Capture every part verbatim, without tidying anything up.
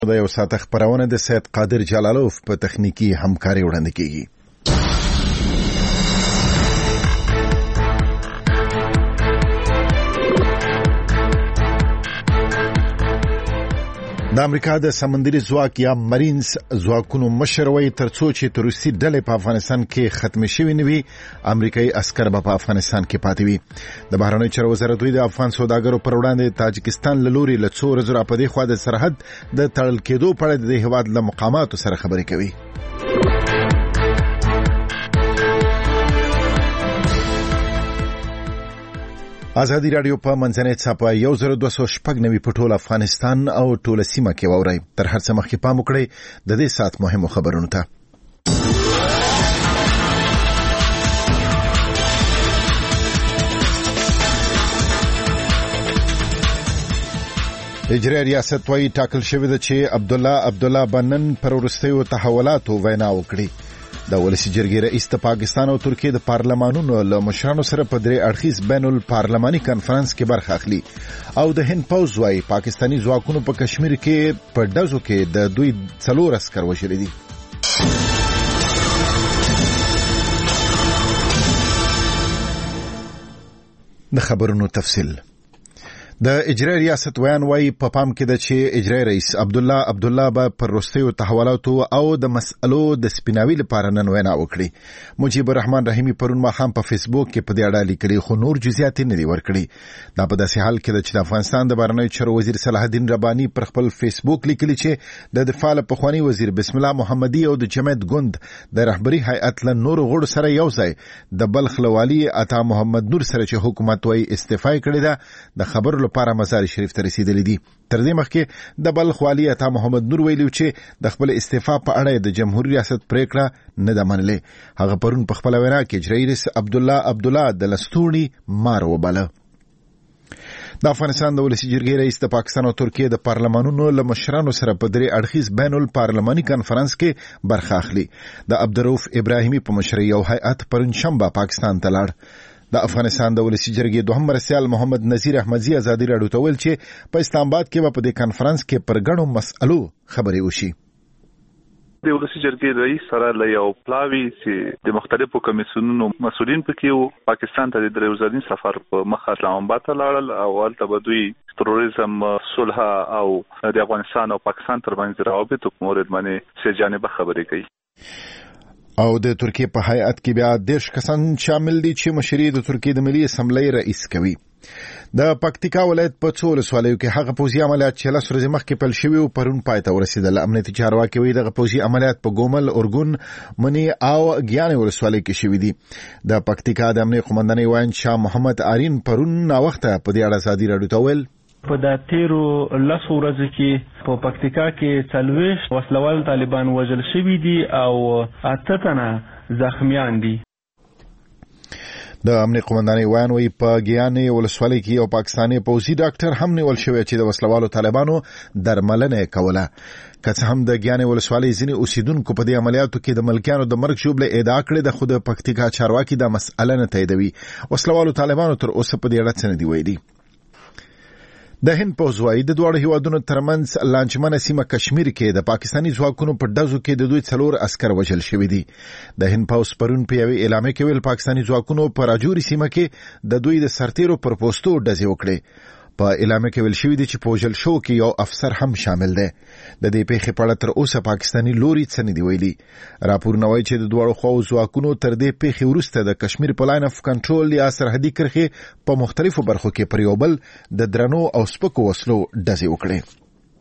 د یو ساعت خبرونه د سید قادر جلالوف په تخنیکی همکاري وړاندې کیږي. د امریکا د سمندري ځواک یا مارینز ځواکونو مشر وایي ترڅو چې تروریستي ډلې په افغانستان کې ختم شوي نه وي امریکایي عسکر به په افغانستان کې پاتې وي. د بهرنیو چارو وزارت د افغان سوداګرو پر وړاندې تاجکستان له لوري له څو ورځو راپدې خوا د سرحد د تړل کېدو په اړه د هیواد له مقاماتو سره خبرې کوي. ازادي رادیو په منځنۍ څپه یو زر دوه سوه شپږ نوي په ټول افغانستان او ټول سیمه کې واورئ. تر هر څه مخکې پام وکړئ د دې ساعت مهمو خبرونو ته. اجرایي ریاست وايي ټاکل شوی دی چې عبدالله عبدالله بنن پر وروستیو تحولاتو وینا وکړي. د ولسی جرګې رئیس د پاکستان او ترکیه د پارلمانونو له مشرانو سره په درې اړخیز بین الپارلماني کانفرنس کې برخه اخلي او د هند پوځ وايي پاکستانی ځواکونو په کشمیر کې په ډزو کې د دوی څلور عسکر وژلي دي. د خبرونو تفصیل. د اجرایي ریاست ویان وايي په پا پام کې د چې اجرایي رئیس عبدالله عبدالله به پر وروستیو تحولاتو او د مسئلو د سپیناوي لپاره نن وینا وکړي. مجيب الرحمن رحیمي پرون ماښام په فیسبوک کې په دې اړه لیکلي خو نور جزئیات نه دي ورکړي. دا په داسې حال کې چې د افغانستان د بهرنیو چارو وزیر صلاح الدین رباني پر خپل فیسبوک لیکلي چې د دفاع پخوانی وزیر بسم الله محمدي او د جمعیت ګوند د رهبری هیئت له نور غړو سره یو ځای د بلخ لوالي عطا محمد نور سره چې حکومت وايي استعفا کړې ده د خبرو لپاره مزار شریف ته رسیدلې دي. تر دې مخکې د بلخ والي عطا محمد نور ویلو چې د خپل استعفا په اړه د جمهوریت ریاست پریکړه نه ده منلې. هغه پرون په خپل وینا کې اجرایي رئیس عبدالله عبدالله د لستوڼي مار وباله. د افغانستان د ولسی جرګې رئیس د پاکستان او ترکیه د پارلمانونو له مشرانو سره په درې اړخیز بین الپارلماني کانفرنس کې برخه اخلي. د عبدالرؤف ابراهیمي په مشرۍ یو هیئت پرون شنبه پاکستان ته لاړ. د افغانستان د ولسی جرګې دوهم مرستیال محمد نذیر احمدزي ازادي راډیو ته ویل چې په اسلام آباد کې په دې کانفرنس کې پر ګڼو مسئلو خبرې وشي. د ولسی جرګې رئیس سره له یو پلاوی چې د مختلفو کمیسیونونو مسؤلین پکې وو پاکستان ته د درې ورځې سفر په مخ اسلام آباد ته لاړل او ولته به دوی تروریزم صلح او د افغانستان او پاکستان ترمنځ روابط په مورد باندې سه جانبه خبرې کوي. او د ترکیه په هیئت کې بیا دیرش کسان شامل دي چې مشري د ترکیه د ملي اسمبلی رئیس کوي. د پکتیکا ولایت په څو ولسوالیو کې هغه پوځي عملیات چې لس ورځې مخکې پیل شوي او پرون پای ته ورسېدل. امنیتي چارواکي وایي دغه پوځي عملیات په ګومل، اورګون، منی او ګیانې ولسوالۍ کې شوي دي. د پکتیکا د امنیت قومندانۍ وایي شاه محمد آرین پرون ناوخته په دې اړه ازادي راډیو ته ویل په د تیرو لسو ورځو کې په پکتیکا کې څلوېښت وسلوال طالبان وژل شوي دي او اته تنه زخمیان دي. د امنیت قومندانۍ ویان وایي په ګیانې ولسوالۍ کې یو پاکستاني پوځي ډاکټر هم نیول شوی چې د وسلوالو طالبانو درملنه کوله. که څه هم د ګیانې ولسوالۍ ځینې اوسیدونکو په دې عملیاتو کې د ملکیانو د مرګ ژوبله ادعا کړې ده خو د پکتیکا چارواکي دا مسئله نه تاییدوي. وسلوالو طالبانو تر اوسه په دې اړه څه نه دي ویلي. د هند پوځ وايي د دواړو هیوادونو ترمنځ لانجمنه سیمه کشمیر کې د پاکستانی ځواکونو په ډزو کې د دوی څلور عسکر وژل شوي دي. د هند پوځ پرون په یوې اعلامیه کې ویل پاکستانی ځواکونو په راجوري سیمه کې د دوی د سرتیرو پر پوسټو ډزې وکړې. په اعلامیه کې ویل شوی دی چې په وژل شو کې یو افسر هم شامل دی. د دې پیښې په اړه تر اوسه پاکستانی لوري څه نه دی ویلي. راپورونه وایي چې د دواړو خواو ځواکونو تر دې پیښې وروسته د کشمیر په لاین اف کنټرول یا سرحدي کرښې په مختلفو برخو کې پر یو بل د درنو او سپکو وسلو ډزې وکړې.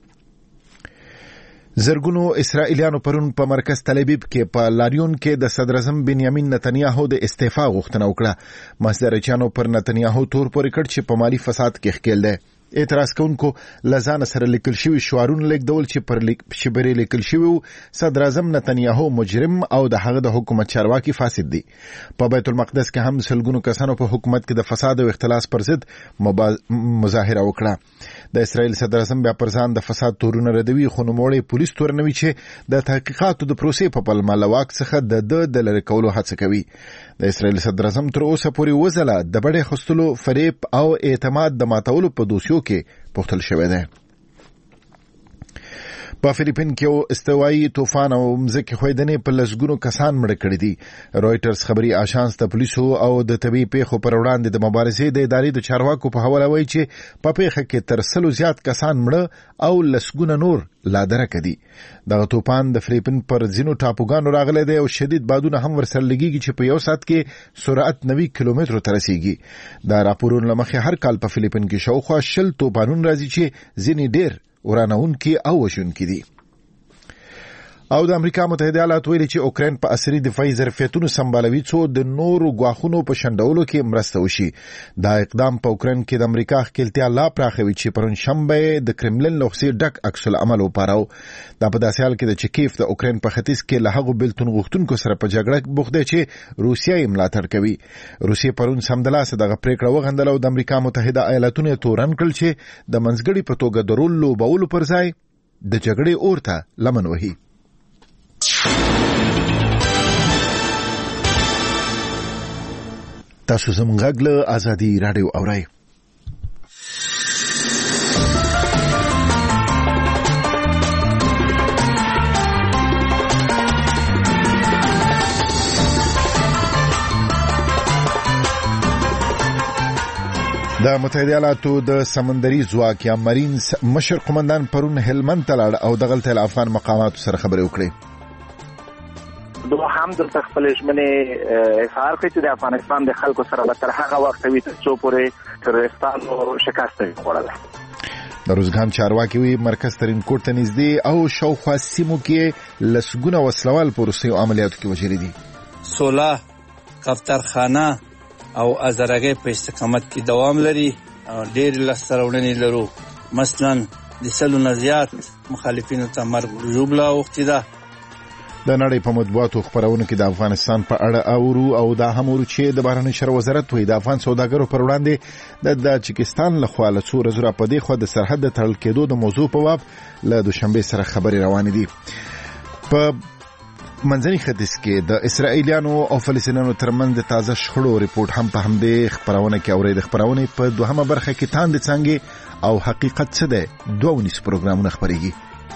زرګونو اسرائیلیانو پرون په مرکز تل ابیب کې په لاریون کې د صدر اعظم بنیامین نتنیاهو د استعفا غوښتنه وکړه. مصدرچانو پر نتنیاهو تور پورې کړ چې په مالی فساد کې ښکېل دی. اعتراض کوونکو لزان سره لیکل شوی شعارونه لیکدول چې پر شبري لیکل شوی صدر اعظم نتنیاهو مجرم او د هغه د حکومت چارواکي فاسد دي. په بیت المقدس کې هم سلګونو کسانو په حکومت کې د فساد او اختلاس پر ضد مظاهره وکړه. د اسرائیل صدر اعظم بیا پر ځان د فساد تورونه ردوي خو نوموړی پولیس تورنوي چې د تحقیقاتو د پروسې په پلمه له واک څخه د د د لری کولو هڅه کوي. د اسرائیل صدر اعظم تر اوسه پورې وزله د بډې خستلو فریب او اعتماد د ماتولو په دوسیو کې پوښتل شوی دی. په فلیپین کې یو استوایي طوفان او مځکې ښویدنې په لسګونو کسان مړه کړي دي. رويټرز خبري آژانس د پولیسو او د طبي پیښو پر وړاندې د مبارزې د ادارې د چارواکو په حواله وایي چې په پیښه کې تر سلو زیات کسان مړه او لسګونه نور لا درکه دي. دغه طوفان د فلیپین پر ځینو ټاپوګانو راغلی دی او شدید بادونه هم ورسره لګیږي چې په یو ساعت کې سرعت نوي کیلومترو ته رسیږي. دا راپورونه لمخې هر کال په فلیپین کې شاوخوا شل طوفانونه راځي چې ځینې ډېر ورانونکي او وژونکي دي. او د امریکا متحده ایالات ویلي چې اوکراین په عصري دفاعي ظرفیتونو سمبالوي څو د نورو غواخونو په شندولو کې مرسته وشي. دا اقدام په اوکراین کې د امریکا ښکیلتیا لا پراخوي چې پرون شنبه د کرملین له خوا ډک عکس العمل وپاراو. دا په داسې حال کې د چکیف د اوکراین په ختیځ کې له هغو بېلتون غوښتونکو سره په جګړه بوخت دی چې روسیه یې ملاتړ کوي. روسیه پرون سمدلاسه دغه پریکړه وغندله او د امریکا متحده ایالاتونو تورن کړل چې د منځګړي په توګه د رول لوبولو پر ځای د جګړې اور ته لمن وهي. تاسو زموږ غږ له آزادي رادیو اورئ. د متحده ایالاتو د سمندري ځواک یا مارینز مشر قومندان پرون هلمند ته لاړ او دغلته له افغان مقاماتو سره خبرې وکړې. دوه هم د خپل ژمنې اظهار کړی چې د افغانستان د خلکو سره به تر هغه وخت وي تر پورې ترورستانو شکست وخوړل. د روزګان چارواکي وی مرکز ترین کوټ ته نږدې او شاوخوا سیمو کې لسګونه وسلوال په روسي عملیاتو کې وژل دي. سولا کفترخانه او ازرګي په استقامت کې دوام لري او ډېر لسرونې لرو. مثلا د سلو نزيات مخالفینو ته مرګ جوړلا وخت ده. د نړۍ په مطبوعاتو خبرونه کې د افغانستان په اړه اورو او دا هم ورو چې د بهرنی چارو وزارت وی د افغان سوداګرو پر وړاندې د تاجکستان له خوا له څو ورځې په دې خو د سرحد د تړل کېدو د موضوع په باب له دوشنبه سره خبري روان دي. په منځني ختیځ کې د اسرائیلیانو او فلسطینیانو ترمنځ د تازه شخړو ریپورت هم په همدې خبرونه کې اورید. خبرونه په دوهمه برخه کې تاند څنګه او حقیقت څه ده دوه ونیس پروګرامونه خبريږي.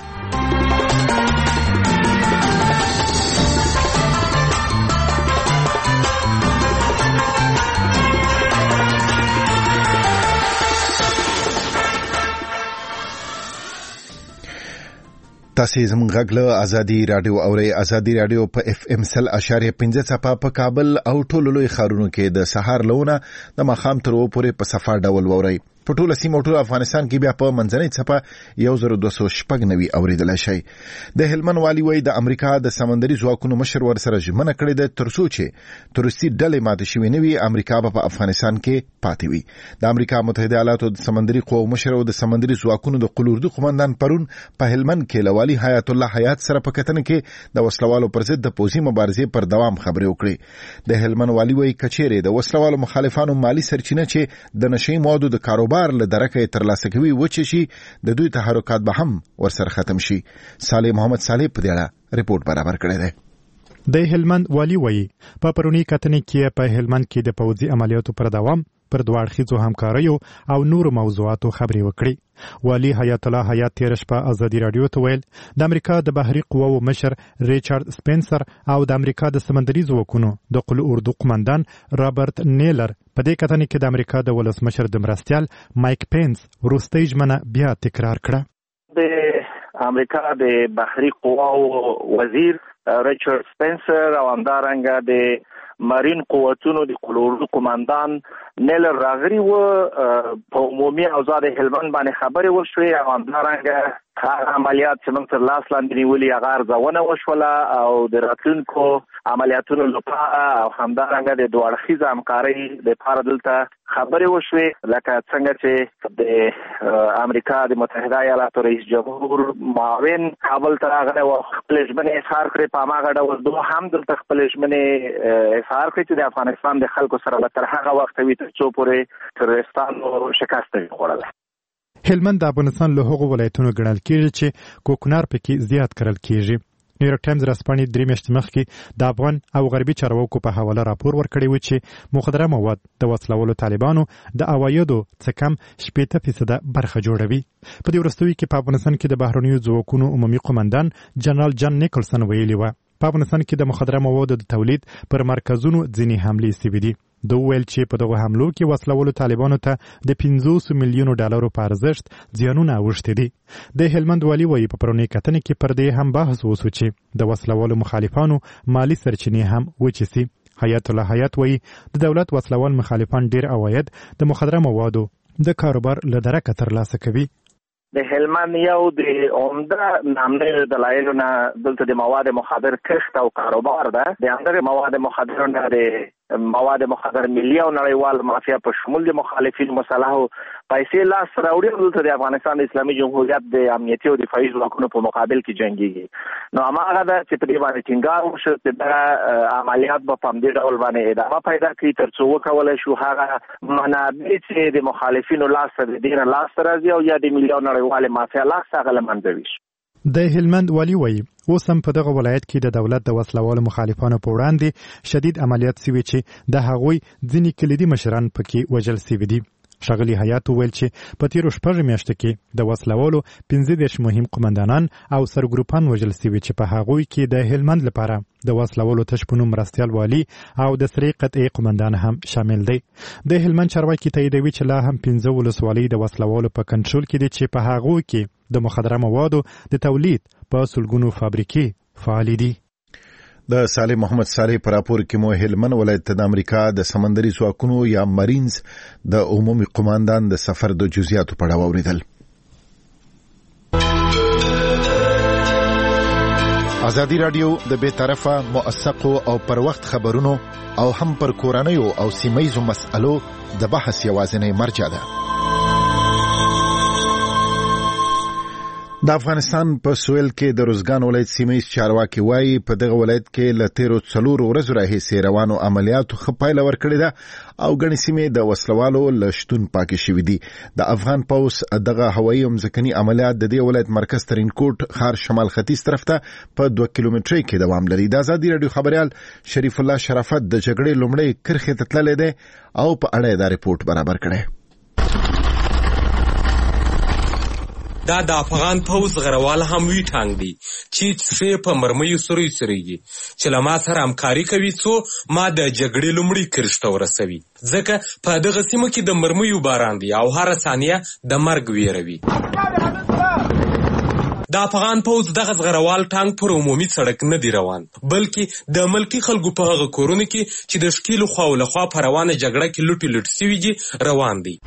تاسو زموږ غږ له آزادي رادیو اورئ. آزادي رادیو په اف ام سل اشاریه پنځه صفه په کابل او ټولو لوی ښارونو کې د سهار لونه د ماښام تر اوو پورې په صفه ډول وورئ. په ټوله سیمه ټول افغانستان کې بیا په منځنۍ څپه یو زر دوه سوه شپږ نوي اوریدلای شي. د هلمند والی وای د امریکا د سمندري ځواکونو مشر ور سره ژمنه کړې ده ترڅو چې تورستي ډلې ماته شوي نه وي امریکا به په افغانستان کې پاتې وي. د امریکا متحده ایالاتو د سمندري قوو مشر او د سمندري ځواکونو د قلوردو قومندان پرون په هلمند کې لوالي حیات الله حیات سره په کتنه کې د وسلوالو پر ضد د پوځي مبارزې پر دوام خبرې وکړې. د هلمند والی وای کچېره د وسلوالو مخالفانو مالی سرچینه چې د نشي موادو د کاروبار له درکه ترلاسه کوي وچه شي د دوی تحرکات به هم ورسره ختم شي. صالح محمد صالح په دې اړه ریپورت برابر کړی دی. د هلمند والی وایي په پرونی کتنې کې په هلمند کې د پوځي عملیاتو پر دوام پر دوه اړخیزو همکاریو او نورو موضوعاتو خبرې وکړي. والی حیات الله حیات تیر شپه آزادي رادیو ته ویل د امریکا د بحري قواو مشر ریچارډ سپنسر او د امریکا د سمندري ځواکونو د قل اردو قومندان رابرټ نیلر په دې کتنې کې د امریکا د ولسمشر د مرستیال مایک پینس وروستۍ ژمنه بیا تکرار کړه. د امریکا د بحري قواو وزیر ریچارډ سپنسر او همدارنګه د مارین قوتونو د قلوردو قومندان نیلر راغري و په عمومي اوضاع د هلمند باندې خبرې وشوې او همدارنګه هغه عملیات چې موږ تر لاس لاندې نیولي هغه ارزونه وشوله او د راتلونکو عملیاتونو لپاره او همدارنګه د دوه اړخیزه همکارۍ لپاره دلته خبرې وشوې لکه څنګه چې د امریکا د متحده ایالاتو رئیس جمهور معاون کابل ته راغلی و خپل ژمنې اظهار کړې په هماغه ډول دوی هم دلته خپل ژمنې اظهار کړې چې د افغانستان د خلکو سره به تر هغه وخته وي تر څو پورې ترورستانو شکست وخوړل. هلمند د افغانستان له هغو ولایتونو ګڼل کېږي چې کوکنار پکې زیات کرل کېږي. نیویورک ټایمز رسپانې درې میاشتې مخکې د افغان او غربي چارواکو په حواله راپور ورکړی و چې مخدره مواد د وسلوالو طالبانو د عوایدو څه کم شپېته فیصده برخه جوړوي. په دې وروستیو کې په افغانستان کې د بهرنیو ځواکونو عمومي قومندان جنرال جان نیکلسن ویلي و په افغانستان کې د مخدره موادو د تولید پر مرکزونو ځینې حملې سوي دي. دوی ویل چې په دغه حملو کې وسلوالو طالبانو ته د پنځوس میلیونو ډالرو په ارزښت زیانونه اوښتي دي. د هلمند والي وایي په پرونۍ کتنې کې پر دې هم بحث وشو چې د وسلوالو مخالفانو مالي سرچینې هم وچې سي. حیات الله حیات وایي د دولت وسلوال مخالفان ډیر عواید د مخدره موادو د کاروبار له درکه ترلاسه کوي. د هلمند یو د عمده نامنه دلایلو نه دلته د مواد مخدر کښت او کاروبار ده. د همدغه مواد مخدر نه د مواد مخدر ملي او نړیوال مافیا په شمول د مخالفین مسلحو پیسې لاس راوړي دلته د افغانستان د اسلامي جمهوریت د امنیتي او دفاعي ځواکونو په مقابل کې جنګيږي. نو هماغه ده چې په دې باندې ټینګار وشو چې دا عملیات به په همدې ډول باندې ادامه پیدا کړي تر څو وکولی شو هغه منابع چې د مخالفینو لاس ته د دې نه لاس راځي او یا د ملي او نړیوالې مافیا لاس هغه له منځه ویشي. د هلمند والي وایي اوس هم په دغه ولایت کې د دولت د وسلوالو مخالفانو په وړاندې شدید عملیات سوي چې د هغوی ځینې کلیدي مشران پکې وژل سوي دي. ښاغلي حیات وویل چې په تیرو شپږو میاشتو کې د وسلوالو پنځه دېرش مهم قمندانان او سرګروپان وژل سوي چې په هغوی کې د هلمند لپاره د وسلوالو تش په نوم مرستیال والي او د سرې قطعي قمندان هم شامل دی. د هلمند چارواکي تاییدوي چې لا هم پنځه ولسوالۍ د وسلوالو په کنټرول کې دي چې په هغوی کې د مخدره موادو د تولید په سلګونو فابریکې فعالې دي. د صالح محمد صالح پر راپور کې مو هلمند ولایت د امریکا د سمندري ځواکونو یا مارینز د عمومي قوماندان د سفر د جزئیاتو په اړه واوریدل. ازادي رادیو د بې طرفه موثقو او پر وخت خبرونو او هم پر کورنیو او سیمه‌یزو مسألو د بحث یوازینی مرجع ده. د افغانستان په سویل کې د روزګان ولایت سیمه‌یز چارواکي وایي په دغه ولایت کې له تیرو څلورو ورځو راهیسې روانو عملیاتو ښه پایله ورکړې ده او ګڼې سیمې د وسلوالو له شتون پاکې شوي دي. د افغان پوځ دغه هوایي او ځمکني عملیات د دې ولایت مرکز ترینکوټ ښار شمال ختیځ طرف ته په دوه کیلومترۍ کې دوام لري. د ازادي راډیو خبریال شریف الله شرافت د جګړې لومړۍ کرښې ته تللی دی او په اړه یې دا رپورټ برابر کړی. دا د افغان پوځ غروال هم وی ټانګ دی چې څه په مرمیو سوري سوريږي چې لما سره همکاري کوي څو ما د جګړې لومړی کرشته ورسوي ځکه په دغه سیمه کې د مرمیو باران دی او هر ثانیه د مرګ ویروي. د افغان پوځ دغه غروال ټانګ پر عمومي سړک نه دی روان بلکې د ملکی خلکو په هغه کورونه کې چې د شکیلو خوا له خوا په روانه جګړه کې لوټي لوټ سوي دي روان دي.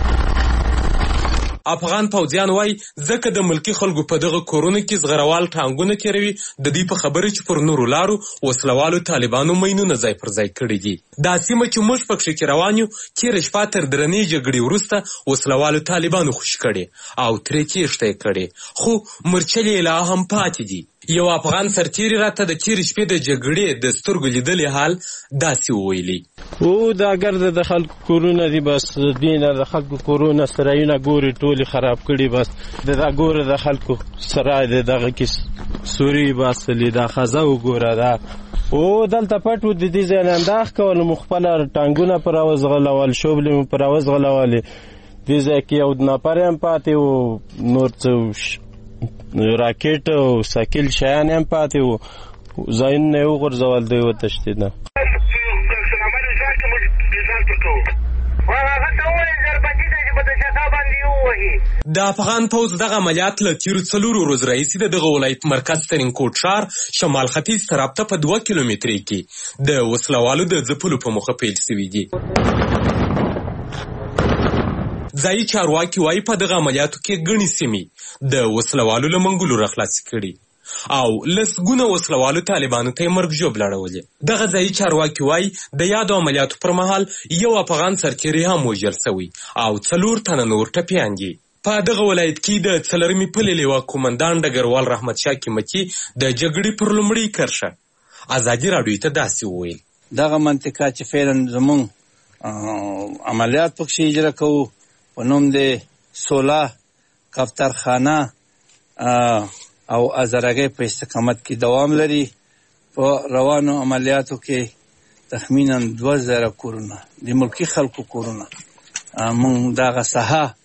افغان پوځیان وای ځکه د ملکی خلکو په دغه کورونه کې زغروال ټانګونه کېروي د دې په خبره چې پر نورو لارو وسلوالو طالبانو مینونه ځای پر ځای کړي دي. دا سیمه چې موږ پکې کې روان یو کې رشپا تر درنې جګړې وروسته وسلوالو طالبانو خوشي کړي او ترې تېښته کړي خو مرچلې لا هم پاتې دي. یو افغان سرتیری راته د تیر شپې د جګړې د سترګو لیدلې حال داسې وویلي. او دا ګرد د خلکو کورونه دي بس دینه د خلکو کورونه سرایونه ګوري ټولي خراب کړي بس د دا ګوره د خلکو سرای د دغه کې سوري باسلی دا خزه وګوره دا او دلته پټو د دې ځای انداخ کول مخبل ټانګونه پر اوز غلول شوبلې پر اوز غلول دې ځای کې یو نفر هم پاتې او نور څه راکټ او ساکل شیان هم پاتې وو ځاین نه وغورځول دی وتښتېده. د افغان پوځ دغه عملیات له تیرو څلورو ورځو راهیسې د دغه ولایت مرکز ترینکوټ ښار شمال ختیځ طرف ته په دوه کیلومترۍ کې د وسلوالو د ځپلو په موخه پیل سوي دي. ځایي چارواکي وایي په دغه عملیاتو کې ګڼې سیمې د وسلوالو له منګولو راخلاصې کړي او لسګونه وسلوالو طالبانو ته یې مرګ ژوبله اړولې. دغه ځایي چارواکي وایي د یادو عملیاتو پر مهال یو افغان سرتیری هم وژل سوی او څلور تنه نور ټپیان دي. په دغه ولایت کې د څلرمې پلې لیوا قومندان ډګروال رحمت شاه قیمتي د جګړې پر لومړۍ کرښه ازادي راډیو ته داسې وویل. دغه منطقه چې فعلا زمونږ عملیات پکښې اجرا کوو په نوم د سولا کفترخانه او ازرګۍ په استقامت کې دوام لري. په روانو عملیاتو کې تخمینا دوه زره کورونه د ملکی خلکو کورونه موږ دغه ساحه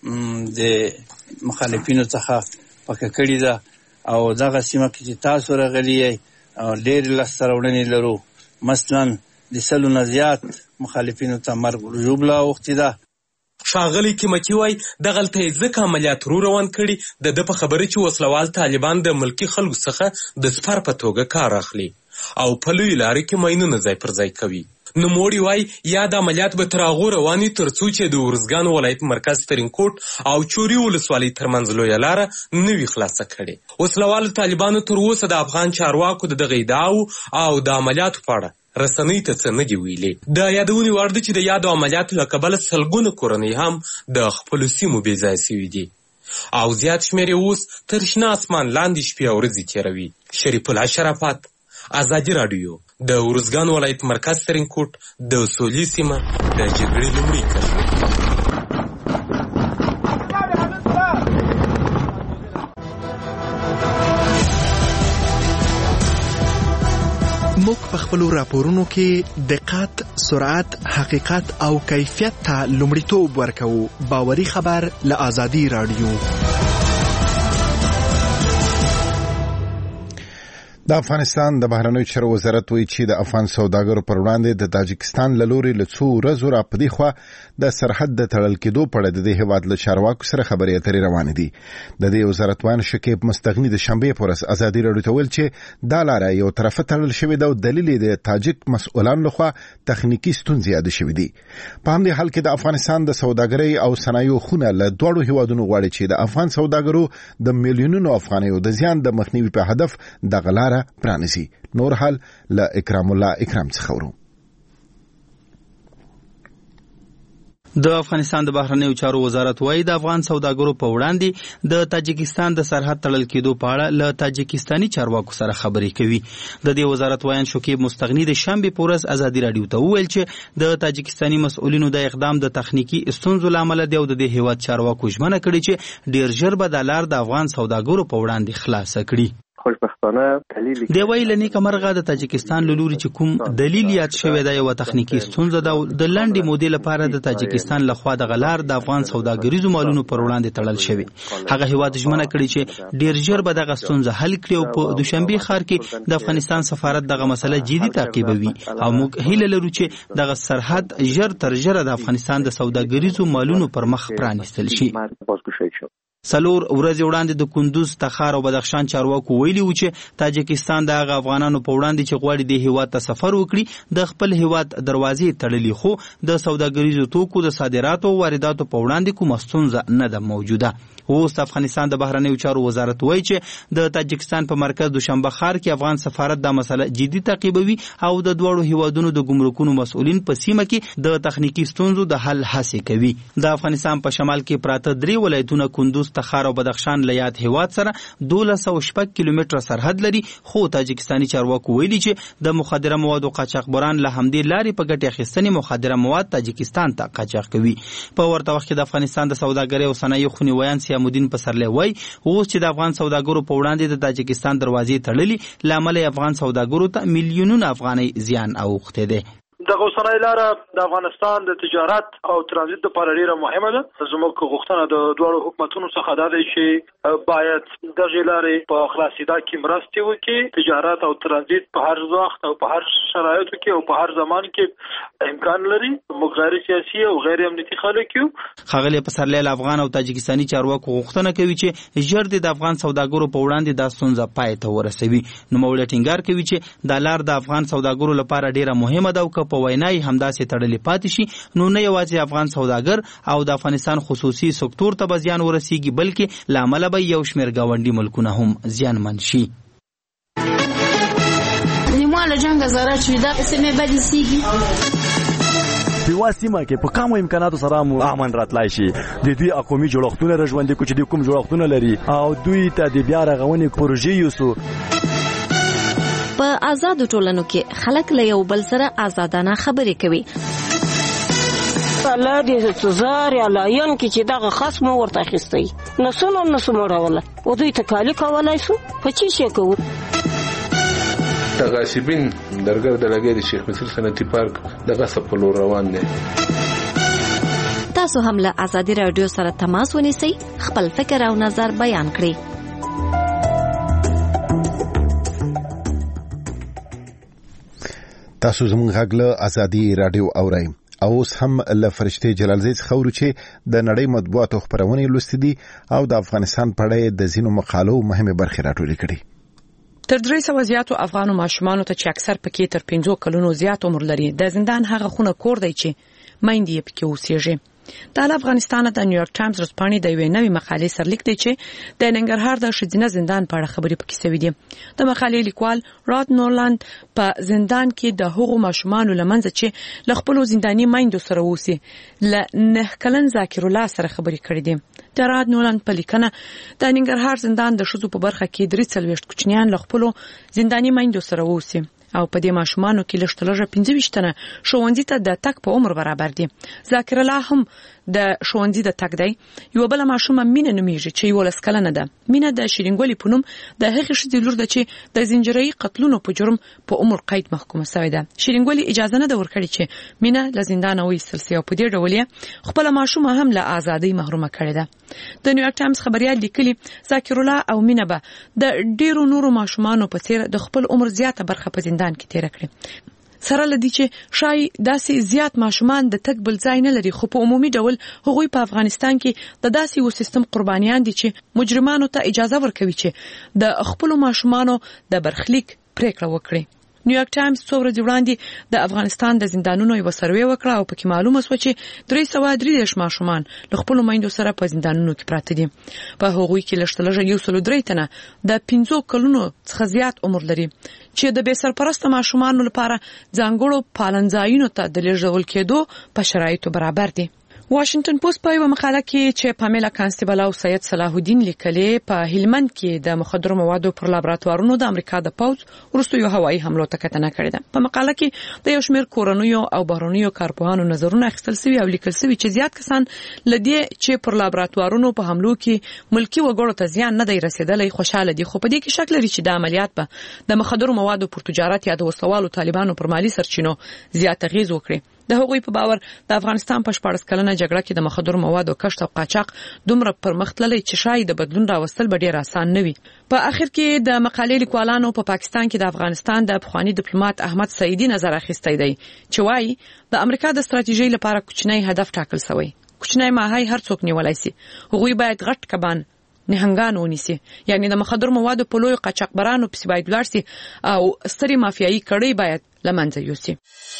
د مخالفینو څخه پاکه کړې ده او دغه سیمه کې چې تاسو راغلي یې او ډېر لاسته راوړنې لرو. مثلا د سلو نه زیات مخالفینو ته مرګ ژوبله اوښتې ده. ښاغلی قیمتي وایي دغلته یې ځکه عملیات رو روان کړي د ده په خبره چې وسلوال طالبان د ملکي خلکو څخه د سپر په توګه کار اخلي او په لوی لارې کې ماینونه ځای پر ځای کوي. نوموړي وایي یا د عملیات به تر هغو روان وي تر څو چې د ارزګان ولایت مرکز ترینکوټ او چوري ولسوالۍ ترمنځ لویه لاره نه وي خلاصه کړې. وسلوالو طالبانو تر اوسه د افغان چارواکو د دغه ادعاو او د عملیاتو په اړه رسنۍ ته څه نه دي ویلي. د یادونې وړ ده چې د یادو عملیاتو له کبله سلګونه کورنۍ هم د خپلو سیمو بې ځایه سوي دي او زیات شمېر یې اوس تر شنه اسمان لاندې شپې او ورځې تېروي. شریف الله شرافت، ازادي راډیو، د ارزګان ولایت مرکز ترینکوټ د سولې سیمه د جګړې لومړۍ کرښه. موږ په خپلو راپورونو کې دقت، سرعت، حقیقت او کیفیت ته لومړیتوب ورکوو. باوري خبر له ازادي راډیو. د افغانستان د بهرنیو چارو وزارت وایي چې د افغان سوداګرو پر وړاندې د تاجکستان له لوري له څو ورځو راپدې خوا د سرحد د تړل کېدو په اړه د دې هېواد له چارواکو سره خبرې اترې روانې دي. د دې وزارتوان شکیب مستغني د شنبې په ورځ ازادي راډیو ته ویل چې دا لاره یو طرفه تړل شوې ده او دلیل یې د تاجک مسؤلانو لخوا تخنیکي ستونزې یادې شوې دي. په همدې حال کې د افغانستان د سوداګرۍ او صنایعو خونه له دواړو هېوادونو غواړي چې د افغان سوداګرو د میلیونونو افغانیو د زیان د مخنیوي په هدف دغه لاره پرانیزي. نور حال له اکرام الله اکرام څخه ورو. د افغانستان د بهرنیو چارو وزارت وايي د افغان سوداګرو په وړاندې د تاجکستان د سرحد تړل کېدو په اړه له تاجکستاني چارواکو سره خبرې کوي. د دې وزارت وایي شکیب مستغني د شنبې په ورځ ازادي راډیو ته وویل چې د تاجکستاني مسؤلینو د اقدام د تخنیکی ستونزو لامل دی او د دې هیواد چارواکو ژمنه کړې چې ډیر ژر به د لار د افغان سوداګرو په وړاندې خلاص کړي. خوشبختانه دلیل دی وی لنی کمرغه د تاجکستان له لوري چې کوم دلیل یاد شوی دی یو تخنیکی ستونزه ده د لنډي مودې لپاره د تاجکستان لخوا د غلار د افغان سوداګریزو مالونو پر وړاندې تړل شوی. هغه هیواد ژمنه کړې چې ډیر ژر به دغه ستونزه حل کړي او په دوشنبه ښار کې د افغانستان سفارت دغه مسله جدي تعقیبوي او موږ هیله لرو چې دغه سرحد ژر تر ژره د افغانستان د سوداګریزو مالونو پر مخ پرانیستل شي. سلور ورځې وړاندې د کندوز، تخار او بدخشان چارواکو ویلي و چې تاجکستان د هغه افغانانو په وړاندې چې غواړي د هیواد ته سفر وکړي د خپل هیواد دروازې تړلې، خو د سوداګریزو توکو د صادراتو او وارداتو په وړاندې کومه ستونزه نه ده موجوده. اوس د افغانستان د بهرنیو چارو وزارت وایي چې د تاجکستان په مرکز دوشنبه ښار کې افغان سفارت دا مسله جدي تعقیبوي او د دواړو هیوادونو د ګمرکونو مسؤلین په سیمه کې د تخنیکی ستونزو د حل هڅې کوي. د افغانستان په شمال کې پراته درې ولایتونه کندوز، تخار او بدخشان له یاد هیواد سره دولس سوه شپږ کیلومتره سرحد لري، خو تاجکستاني چارواکو ویلي چې د مخدره موادو قاچاقبران له همدې لارې په ګټې اخیستنې مخدره مواد تاجکستان ته قاچاق کوي. په ورته وخت کې د افغانستان د سوداګرۍ او صنایعو خونې ویان سیامالدین پسرلی وایي اوس چې د افغان سوداګرو په وړاندې د تاجکستان دروازې تړلې له امله افغان سوداګرو ته میلیونونه افغانۍ زیان اوښتی دی. دغه اوسنۍ لاره د افغانستان د تجارت او ترانزیت لپاره ډیره مهمه ده. زموږ غوښتنه د دواړو حکومتونو څخه دا دی چې باید دغه لارې په خلاصېدا کې مرستې وکړي. تجارت او ترانزیت په هر وخت او په هر شرایطو کې او په هر زمان کې امکان لري. موږ غیر سیاسي او غیر امنیتي خلک یو. ښاغلی پسرلی له افغان او تاجکستاني چارواکو غوښتنه کوي چې ژر د افغان سوداګرو په وړاندې دا ستونزه پای ته ورسوي. نوموړی ټینګار کوي چې دا لار د افغان سوداګرو لپاره ډیره مهمه ده او که په وینای همداسې تړلې پاتې شي نو نه یوازې افغان سوداګر او د افغانستان خصوصي سکتور ته به زیان ورسیږي بلکې له امله به یو شمېر ګاونډي ملکونه هم زیانمن شي. نیمه له جنګه زاره چې دا سیمې بدې سیږي په واسطه کې په کومو امکاناتو سره مو امن راتلای شي. د دوی اقوامي جوړښتونه رژوندې کوي چې کوم جوړښتونه لري او دوی ته د بیا رغونې پروژې یوسو. په آزادو ټولنو کې خلک له یو بل سره آزادانه خبرې کوي. الله دې زار یا لایان کې چې دغه خصم ورته اخیستی نسونه نسو مړوله او دوی ته کالی کولای شو په چی شي کوو تغاسبین درګر د لګي د شیخ مصر صنعتي پارک د غصب په لور روان دي. تاسو هم له ازادي رادیو سره تماس ونیسئ، خپل فکر او نظر بیان کړئ. تاسو زموږ غږ له ازادي رادیو اورئ. او اوس هم له فرشته جلالزی څخه ورو چې د نړۍ مطبوعاتو خبرونه لوستې دي او د افغانستان په اړه د ځینو مقالو مهمه برخې راټولې کړې. تر درې سوه زیاتو افغانو ماشومانو ته چې اکثر پکې تر پنځو کلونو زیات عمر لري د زندان هغه خونه کور دی چې مایندې یې پکې اوسېږي. د افغانستان د نیویارک ټایمز رسپانې د یوې نوې مقالې سرلیک دی چې د ننګرهار د ښځینه زندان په اړه خبرې پکې شوې دي. د مقالې لیکوال رات نورلاند په زندان کې د هغو ماشومانو لمنځه چې ل خپل زنداني مایندو سره اوسي ل نه کلن ذاکر الله سره خبرې کړې دي. د رات نورلاند په لیکنه د ننګرهار زندان د ښځو په برخه کې درې څلوېښت کوچنیان ل خپل زنداني مایندو سره اوسي او په دې ماشومانو کې لږترلږه پنځه ویشت تنه ښوونځي ته د تګ په عمر برابر دي. ذاکر الله هم د ښوونځي د تګ دی. یو بل ماشومه مینه نومیږي چې یولس کلنه ده. مینه د شیرینګولي په نوم د هغې ښځې لور ده چې د زنجیري قتلونو په جرم په عمر قید محکومه شوې ده. شیرینګولي اجازه نه ده ورکړې چې مینه له زندان وایستل شي او په دې ډول یې خپل ماشومه هم له ازادۍ محرومه کړې ده. د نیویارک ټایمز خبريال لیکلي ذاکر الله او مینه به د ډیرو نورو ماشومانو په څیر د خپل عمر زیاته برخه په زندان کې تیر کړي. سره لدی چې شای داسې زیات ماشومان د تک بل ځای نه لري، خو په عمومي ډول هغوی په افغانستان کې د داسې یو سیستم قربانیان دي چې مجرمانو ته اجازه ورکوي چې د خپل ماشومانو د برخلیک پریکړه وکړي. نیویارک ټایمز څو ورځې وړاندې د افغانستان د زندانونو یو سروې وکړه او پکې معلومه شوه چې درې سوه درې دېرش ماشومان له خپلو میندو سره په زندانونو کې پراته دي. په هغوی کې لږترلږه یو سل درې تنه د پنځو کلونو څخه زیات عمر لري چې د بې سرپرسته ماشومانو لپاره ځانګړو پالنځایونو ته د لیږدول کېدو په شرایطو برابر دي. واشنگټن پوسټ په یوه مقاله کې چې پامیلا کانستیبل او سید صلاح الدین لیکلې په هلمند کې د مخدرو موادو پر لابراتوارونو د امریکا د پوځ وروسته یو هوایي حملو ته کتنه کړې ده. په مقاله کې د یو شمېر کورنیو او بهرنیو کارپوهانو نظرونه اخیستل شوي او لیکل شوي چې زیات کسان لدې چې پر لابراتوارونو په حملو کې ملکی وګړو ته زیان نه دی رسیدلی خوشاله دي، خو په دې کې شک لري چې د عملیات به د مخدرو موادو پر تجارت یا د وسلوالو طالبانو پر مالی سرچینو زیات اغیز وکړي. د هغوی په باور د افغانستان په شپاړس کلنه جګړه کې د مخدرو موادو کشف او قاچاق دومره پرمختللی چې شاید د بدلون راوستل به ډیر آسان نه وي. په اخر کې د مقالې لیکوالانو په پاکستان کې د افغانستان د پخوانی ډیپلوماټ احمد سعیدی نظر اخیستی دی چې وایي د امریکا د ستراتیژۍ لپاره کوچنی هدف ټاکل شوی. کوچنی ماهی هر څوک نیولای شي، هغوی باید غټ کبان نهنګان ونیسي، یعنی د مخدرو موادو په لوی قاچاقبرانو پسې باید ولاړ شي او سترې مافیایي کړۍ باید له منځه یوسي.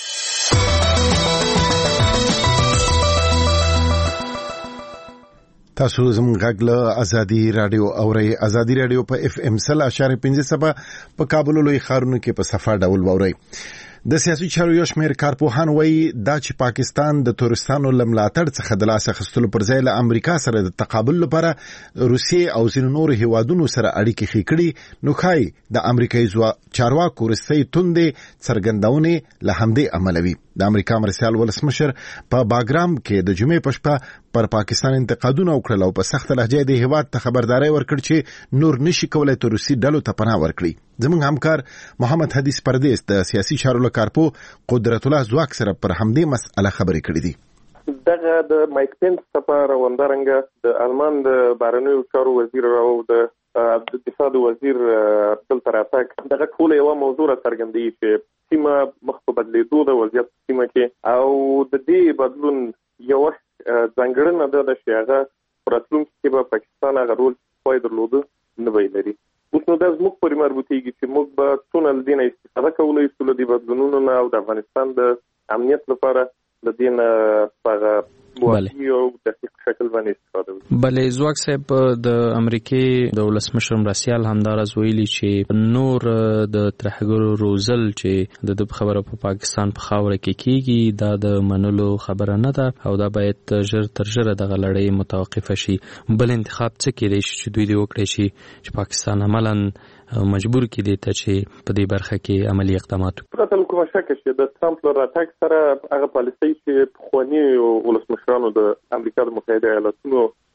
تاسو زموږ غږ له ازادي رادیو اورئ. ازادي رادیو په اف ام سل اشاره پنځه سبا په کابل لوی ښارونو کې په صفه ډول وورئ. د سیاسي چارو یو شمېر کارپوهان وایي دا چې پاکستان د تورستانو له ملاتړ څخه د لاس اخیستلو پر ځای له امریکا سره د تقابل لپاره روسیې او ځینو نورو هیوادونو سره اړیکې ښې کړي، نو ښایي د امریکایي چارواکو وروستۍ توندې څرګندونې له همدې امله وي. د امریکا مرستیال ولسمشر په باګرام کې د جمعې په شپه پر پاکستان انتقادونه وکړل او په سخت لهجه د هیواد ته خبرداري ورکړ چې نور نشي کولای تر روسي ډلو ته پناه ورکړي. زموږ همکار محمد حدیث پردیس د سیاسي چارو له کارپو قدرت الله زواک سره پر همدې مسأله خبرې کړې دي. دغه د مایک پینس لپاره وندارنګ د آلمان د بهرنیو چارو وزیر او د دفاع وزیر خپل طرفه دغه ټول یو موضوع څرګندوي چې سیمه مخ په بدلیدو د وضعیت سیمه کې او د دې بدلون یو ځانګړنه ده چې هغه راتلونکي کې به پاکستان هغه رول پای درلوده نه وی لري. اوس نو د زموږ پرې مربوطېږي چې موږ به څونه له دې نه استفاده کولی شو له دې بدلونونو نه او د افغانستان د امنیت لپاره د دې نه په واقعي او دقیق شکل باندې استفاده وکړو. بلې زواک صاحب د امریکای د ولسمشر مرستیال همدارز ویلي چې نور د ترهګرو روزل چې د خبره په پاکستان په خاوره کې کیږي دا د منلو خبره نه ده او دا باید ژر تر ژره دغه لړۍ متوقف شي. بل انتخاب څه کېدای شي چې دوی دې وکړي شي چې پاکستان عملاً مجبور کړي ته چې په دې برخه کې عملی اقدامات وکړي. پرته له کومه شکه چې د ټرمپ له راتګ سره هغه پالیسۍ چې پخواني ولسمشرانو د امریکا د متحده ایالاتونو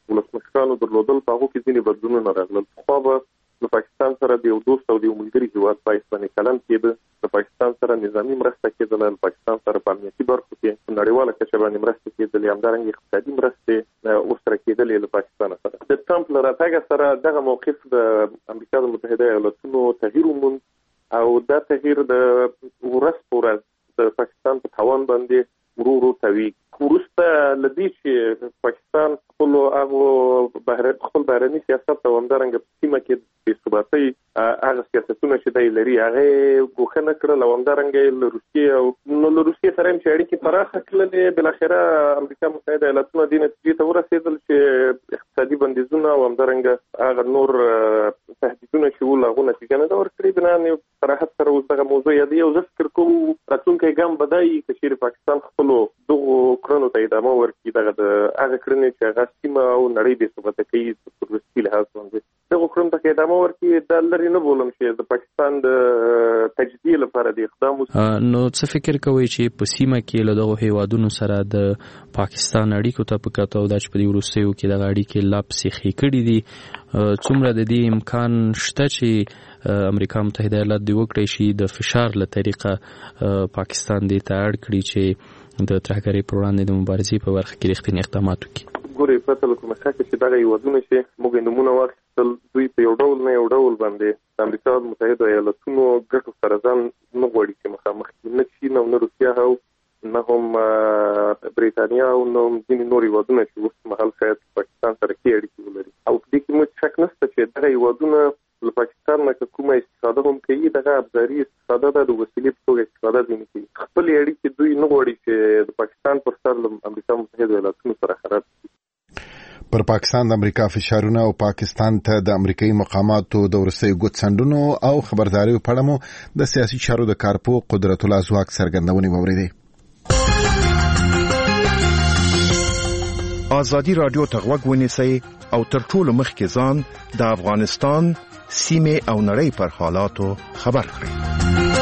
ولسمشرانو درلودل په هغو کې ځینې بدلونونه راغلل. پخوا به د پاکستان سره د یو دوست او د یو ملګري هېواد په حیث باندې کلام کېده. د پاکستان سره نظامي مرسته کېدله، د پاکستان سره په امنیتي برخو کې په نړیواله کچه باندې مرستې کېدلې، همدارنګه اقتصادي مرستې ورسره کېدلې له پاکستان سره. د ټرمپ له راتګه سره دغه موقف د امریکا د متحده ایالاتونو تغییر وموند او دا تغییر د ورځ په ورځ د پاکستان په توان باندې ورو ورو تویږي. وروسته له دې چې پاکستان خپلو هغو خپل بهرني سیاست او همدارنګه په سیمه کې د بېثباتۍ هغه سیاستونه چې دی لري هغه ګوښه نه کړل او همدارنګه له روسیې او نو له روسیې سره هم چې اړیکې پراخه کړلې، بالاخره امریکا متحده ایالاتونه دې نتیجې ته ورسېدل چې اقتصادي بندیزونه او همدارنګه هغه نور تهدیدونه چې وو له هغو نتیجه نه ده ورکړې. بنان صراحت سره اوس دغه موضوع یادوي او زه فکر کوم راتلونکی ګام به دا وي که چېرې پاکستان خپلو دغو کړنو ته ادامه ورکړي، دغه د هغه کړنې چې هغه سیمه او نړۍ بېثباته کوي په روسي لحاظ باندې دغو کړنو ته که ادامه ورکړي، دا لرې نه بولم چې د پاکستان د تجزیې لپاره د اقدام نو څه فکر کوئ چې په سیمه کې له دغو هیوادونو سره د پاکستان اړیکو ته په کتو دا چې په دې وروستیو کې دغه اړیکې لا پسې ښې کړي دي، څومره د دې امکان شته چې امریکا متحده ایالات دې وکړی شي د فشار له طریقه پاکستان دې ته اړ کړي چې د ترهګرۍ پر وړاندې د مبارزې په برخه کې رښتیني اقدامات وکړي؟ ګورې پرته له کومه شکه چې دغه هېوادونه چې موږ نومونه واخیستل دوی په یو ډول نه یو ډول باندې د امریکا متحده ایالاتونو ګټو سره ځان نه غواړي چې مخامخ کړي، نه چین او نه روسیه او نه هم بریتانیا او نه هم ځینې نور هېوادونه چې اوس مهال شاید پاکستان سره ښې اړیکې ولري. او په دې کې مو شک نشته چې دغه هېوادونه له پاکستان نه که کومه استفاده هم کوي دغه ابزاري استفاده ده، د وسیلې په توګه استفاده ځینې کوي. خپلې اړیکې دوی نه غواړي چې د پاکستان پر سر له امریکا متحده ایالاتونو سره خراب کړي. پر پاکستان د امریکا فشارونه او پاکستان ته د امریکایي مقاماتو د وروستیو ګوتڅنډنو او خبرداریو په اړه مو د سیاسي چارو د کارپو قدرت الله ځواک څرګندونې واورېدې. ازادي رادیو ته غوږ ونیسئ او تر ټولو مخکې ځان د افغانستان سیمې او نړۍ پر حالاتو خبر کړئ.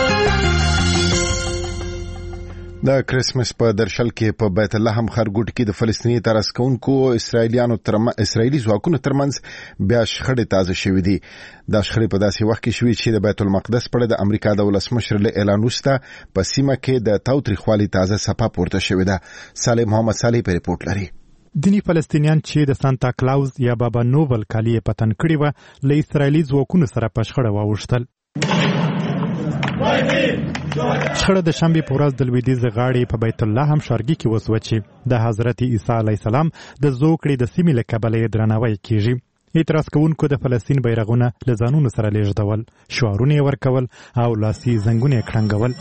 د کرسمس په درشل کې په بیت لحم ښارګوټ کې د فلسطیني اعتراض کوونکو اسرایلیانو تر اسرایلی ځواکونو ترمنځ بیا شخړې تازه شوې دي. دا شخړې په داسې وخت کې شوې چې د بیت المقدس په اړه د امریکا د ولسمشر له اعلان وروسته په سیمه کې د تاوتریخوالي تازه څپه پورته شوې ده. صالح محمد صالح په ریپورت لري. دینی فلسطینیان چې د سانتا کلاوز یا بابا نوبل کالی پتن کړی و له اسرایلی ځواکونو سره په شخړه واوښتل. شخړه د شنبې په ورځ د لویدیځ غاړې په بیت الله هم ښارګي کې وسوه چې د حضرت عیسی علیه السلام د زوکړې د سیمې له کبله یې درناوی کیږي. اعتراض کوونکو د فلسطین بیرغونه له ځانونو سره لیږدول، شعارونه یې ورکول او لاسي زنګونه یې کړنګول.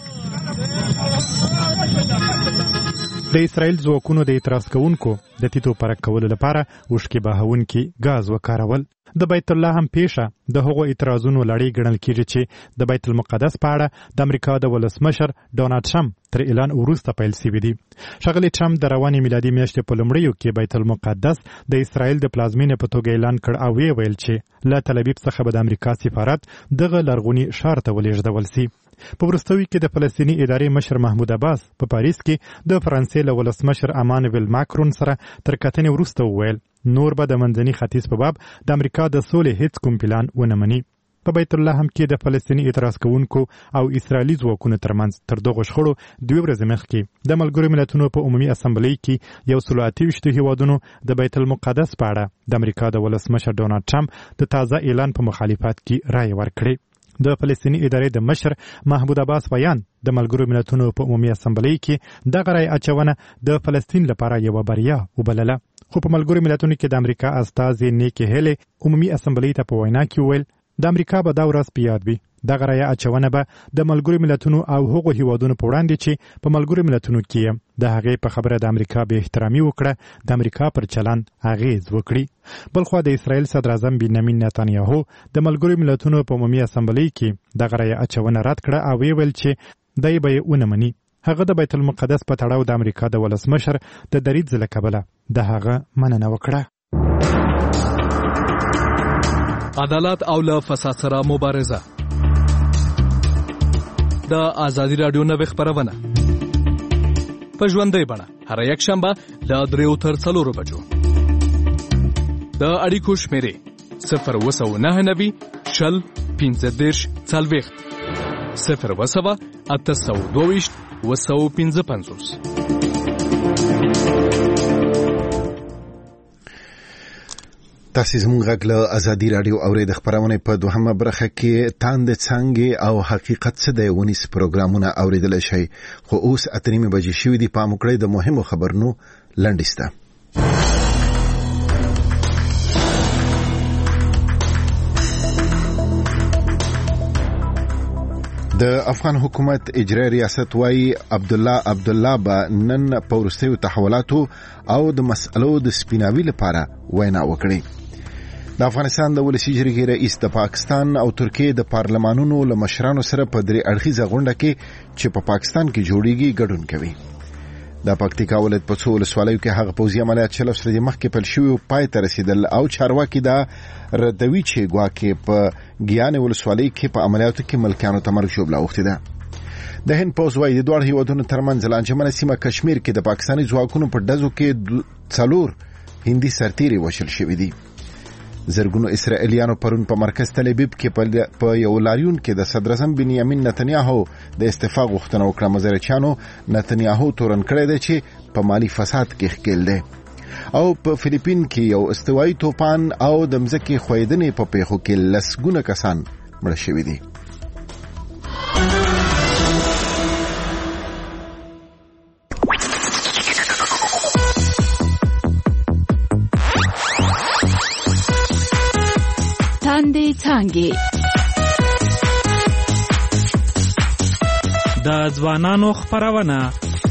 د اسرائیل ځواکونو د اعتراض کوونکو د تیتو پرک کولو لپاره اوښکې بهونکي ګاز وکارول. د بیت الله هم پیښه د هغو اعتراضونو لړۍ ګڼل کیږي چې د بیت المقدس په اړه د امریکا د ولسمشر ډونالډ ټرمپ تر اعلان وروسته پیل شوی دی. ښاغلی ټرمپ د روانې میلادي میاشتې په لومړیو کې بیت المقدس د اسرائیل د پلازمینې په توګه اعلان کړ او ویې ویل چې له تل ابیب څخه به د امریکا سفارت دغه لرغوني ښار ته ولېږدول سي. په وروستیو کې د فلسطیني ادارې مشر محمود عباس په پاریس کې د فرانسې له ولسمشر امانویل ماکرون سره تر کتنې وروسته وویل نور به د منځني ختیځ په باب د امریکا د سولې هیڅ کوم پلان ونه مني. په بیت الله هم کې د فلسطیني اعتراض کوونکو او اسرائیلي ځواکونو ترمنځ تر دغو شخړو دوه ورځې مخکې د ملګرو ملتونو په عمومي اسامبلۍ کې یو سل اته ویشت هیوادونو د بیت المقدس په اړه د امریکا د ولسمشر ډونالډ ټرمپ د تازه اعلان په مخالفت کې رایه ورکړې. د فلسطیني ادارې د مشر محمود عباس بیان د ملګرو ملتونو په عمومي اسامبلۍ کې دغه رایه اچونه د فلسطین لپاره یوه بریا وبلله. خو په ملګرو ملتونو کې د امریکا استازي نیکی هیلی عمومي اسامبلۍ ته په وینا کې وویل د امریکا به دا ورځ په یاد وي. دغه رایه اچونه به د ملګرو ملتونو او هغو هیوادونو په وړاندې چې په ملګرو ملتونو کې د هغې په خبره د امریکا به احترامي وکړه د امریکا پر چلند اغیز وکړي. بلخوا د اسرائیل صدر اعظم بنیامین نتانیاهو د ملګرو ملتونو په عمومي اسامبلۍ کې دغه رایه اچونه رد کړه او ویې ویل چې دی به یې ونه مني. هغه د بیت المقدس په تړاو د امریکا د ولسمشر د دریځ له کبله د هغه مننه وکړه. عدالت او له فساد سره مبارزه. د ازادي رادیو نوې خبرونه په ژوندۍ بڼه هر یک شنبه له دریو تر څلورو بجو د اړیکو شمیرې صفر اوه سوه نهه نوي شل پنځه دېرش څلوېښت صفر اوه سوه اته سوه دوه ویشت اوه سوه پنځه پنځوس. تاسو زموږ غږ له ازادي رادیو اورېد خبرونه په دوهمه برخه کې تاند څنګه او حقیقت څه دی ونیس پروګرامونه اوریدل شي خو اوس اترېمه بجې شوې دي په مکړې د مهمو خبرونو لنډیسته. د افغان حکومت اجرایي ریاست وايي عبدالله عبدالله به نن په وروستیو تحولاتو او د مسألو د سپیناوي لپاره وینا وکړي. د افغانستان د ولسي جرګې رئیس د پاکستان او ترکیې د پارلمانونو له مشرانو سره په درې اړخیزه غونډه کې چې په پاکستان کې جوړیږي ګډون کوي. د پکتیکا ولایت په څو ولسوالیو کې هغه پوځي عملیات چې له سره مخکې پیل شوي پای ته رسیدل او چارواکي دا ردوي چې ګواکې په ګیان ولسوالۍ کې په عملیاتو کې ملکیانو ته مرګ ژوبله اوښتې ده. د هند پوځ وايي د دواړو هیوادونو ترمنځ لانجمنه سیمه کشمیر کې د پاکستاني ځواکونو په ډزو کې څلور هندي سرتیري وشل شوي دي. زرګونو اسرائیلیانو پرون په مرکز تل ابیب کې په یو لاریون کې د صدر اعظم بنیامین نتنیاهو د استعفا غوښتنه وکړه. مزارچیانو نتنیاهو تورن کړی دی چې په مالی فساد کې ښکېل دی. او په فلیپین کې یو استوایي توپان او د مځکې ښویدنې په پیښو کې لسګونه کسان مړه شوي دي. تاندې څانګې د ځوانانو خپرونه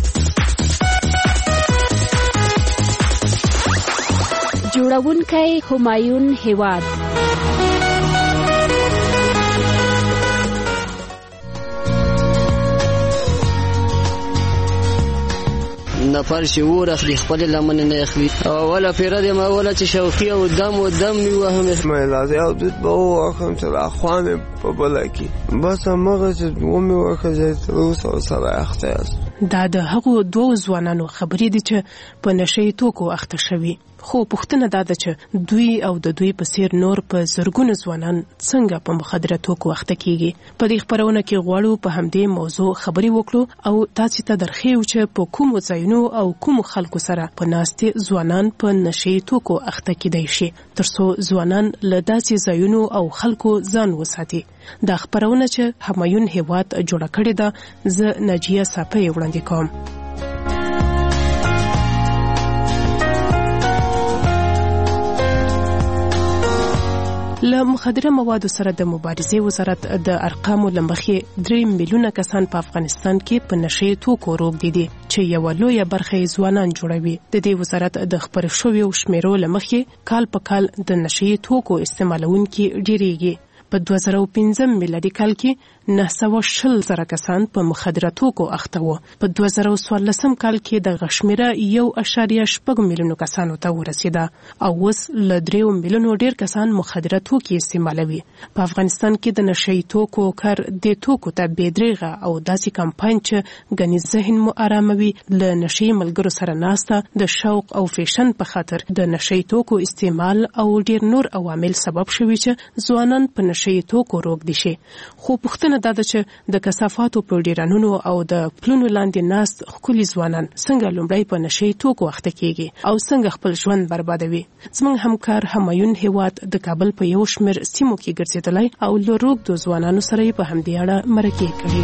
جوړونکی همایون هیواد. نفر شعور اخلي خپل لمن نه اخلي ولا پیره د ما ولا چې شوقي او دم او دم وهم ما لازم او د بو اخم سره اخوان په بلکی بس هغه چې ومه وکړه چې روس او سره اختیار. دا د هغو دوه ځوانانو خبرې دي چې په نشې توکو اخته شوي. خو پوښتنه دا ده چې دوی او د دوی په څیر نور په زرګونو ځوانان څنګه په مخدره توکو اخته کیږي. په دې خبرونه کې غواړو په همدې موضوع خبرې وکړو او تاسو ته درخېو چې په کومو ځایونو او کومو خلکو سره په ناستې ځوانان په نشې توکو اخته کیدای شي ترڅو ځوانان له داسې ځایونو او خلکو ځان وساتي. دا خبرونه چې همایون هیواد جوړه کړې ده زه ناجیه صافی وړاندې کوم. له مخدره موادو سره د مبارزې وزارت د ارقامو لمخې درې میلیونه کسان په افغانستان کې په نشې توکو روږدي دي چې یو لویه برخه ځوانان جوړوي. د دې وزارت د خبر شویو شمیرو لمخې کال په کال د نشې توکو استعمالونکي ډیریږي. په دوه زره پنځه میلادي کال کې نه سوه شل زره کسان په مخدره توکو اخته وو. په دوه زره څوارلسم کال کې د غشمیره یو اعشاریه شپږ میلیونو کسانو ته ورسېده او اوس له دریو میلیونو ډیر کسان مخدره توکي استعمالوي. په افغانستان کې د نشې توکو کار د توکو ته بېدریغه او داسې کمپاین چې ګنې ذهن مو آراموي له نشې ملګرو سره ناسته د شوق او فیشن په خاطر د نشې توکو استعمال او ډیر نور عوامل سبب شوي چې ځوانان په نشې توکو روږدي شي. خو پوښتنه دا ده چې د کثافاتو په ډیرانونو او د پلونو لاندې ناست ښکلي ځوانان څنګه لومړی په نشې توکو اخته کیږي او څنګه خپل ژوند بربادوي. زموږ همکار همایون هیواد د کابل په یو شمېر سیمو کې ګرځېدلی او له روږدو ځوانانو سره یې په همدې اړه مرکې کړي.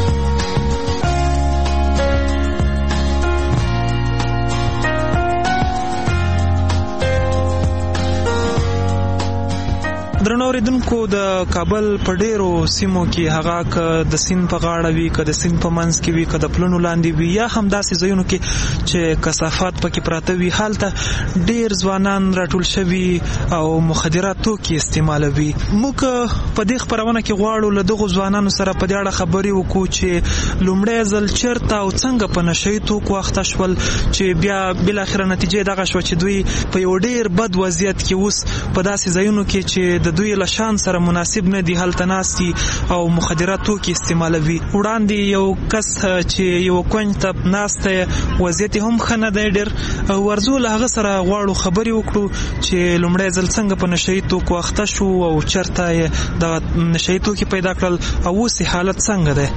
درنو اوریدونکو د کابل په ډیرو سیمو کې هغه ک د سیند په غاړه وي ک د سیند په منځ کې وي ک د پلونو لاندې وي یا هم داسې ځایونو کې چې کثافات پکې پراته وي هلته ډیر ځوانان راټول شوي او مخدرات توکي استعمالوي. موږ په دې خبرونه کې غواړو له دغو ځوانانو سره په دې اړه خبرې وکړو چې لومړی ځل چیرته او څنګه په نشې توکو اخته شول چې بیا بل اخر نتیجه دغه شو چې دوی په یو ډیر بد وضعیت کې اوس په داسې ځایونو کې چې د دوی له شان سره مناسب نه دي هلته ناستي او مخدرات توکي استعمالوي. وړاندې یو کس چې یو کونج ته ناسته وضعیت هم ښه نه دی ډېر، ورځو له هغه سره غواړو خبرې وکړو چې لومړی ځل څنګه په نشهیي توکو اخته شو او چېرته یې دغه نشهیي توکي پیدا کړل او اوس حالت څنګه دی.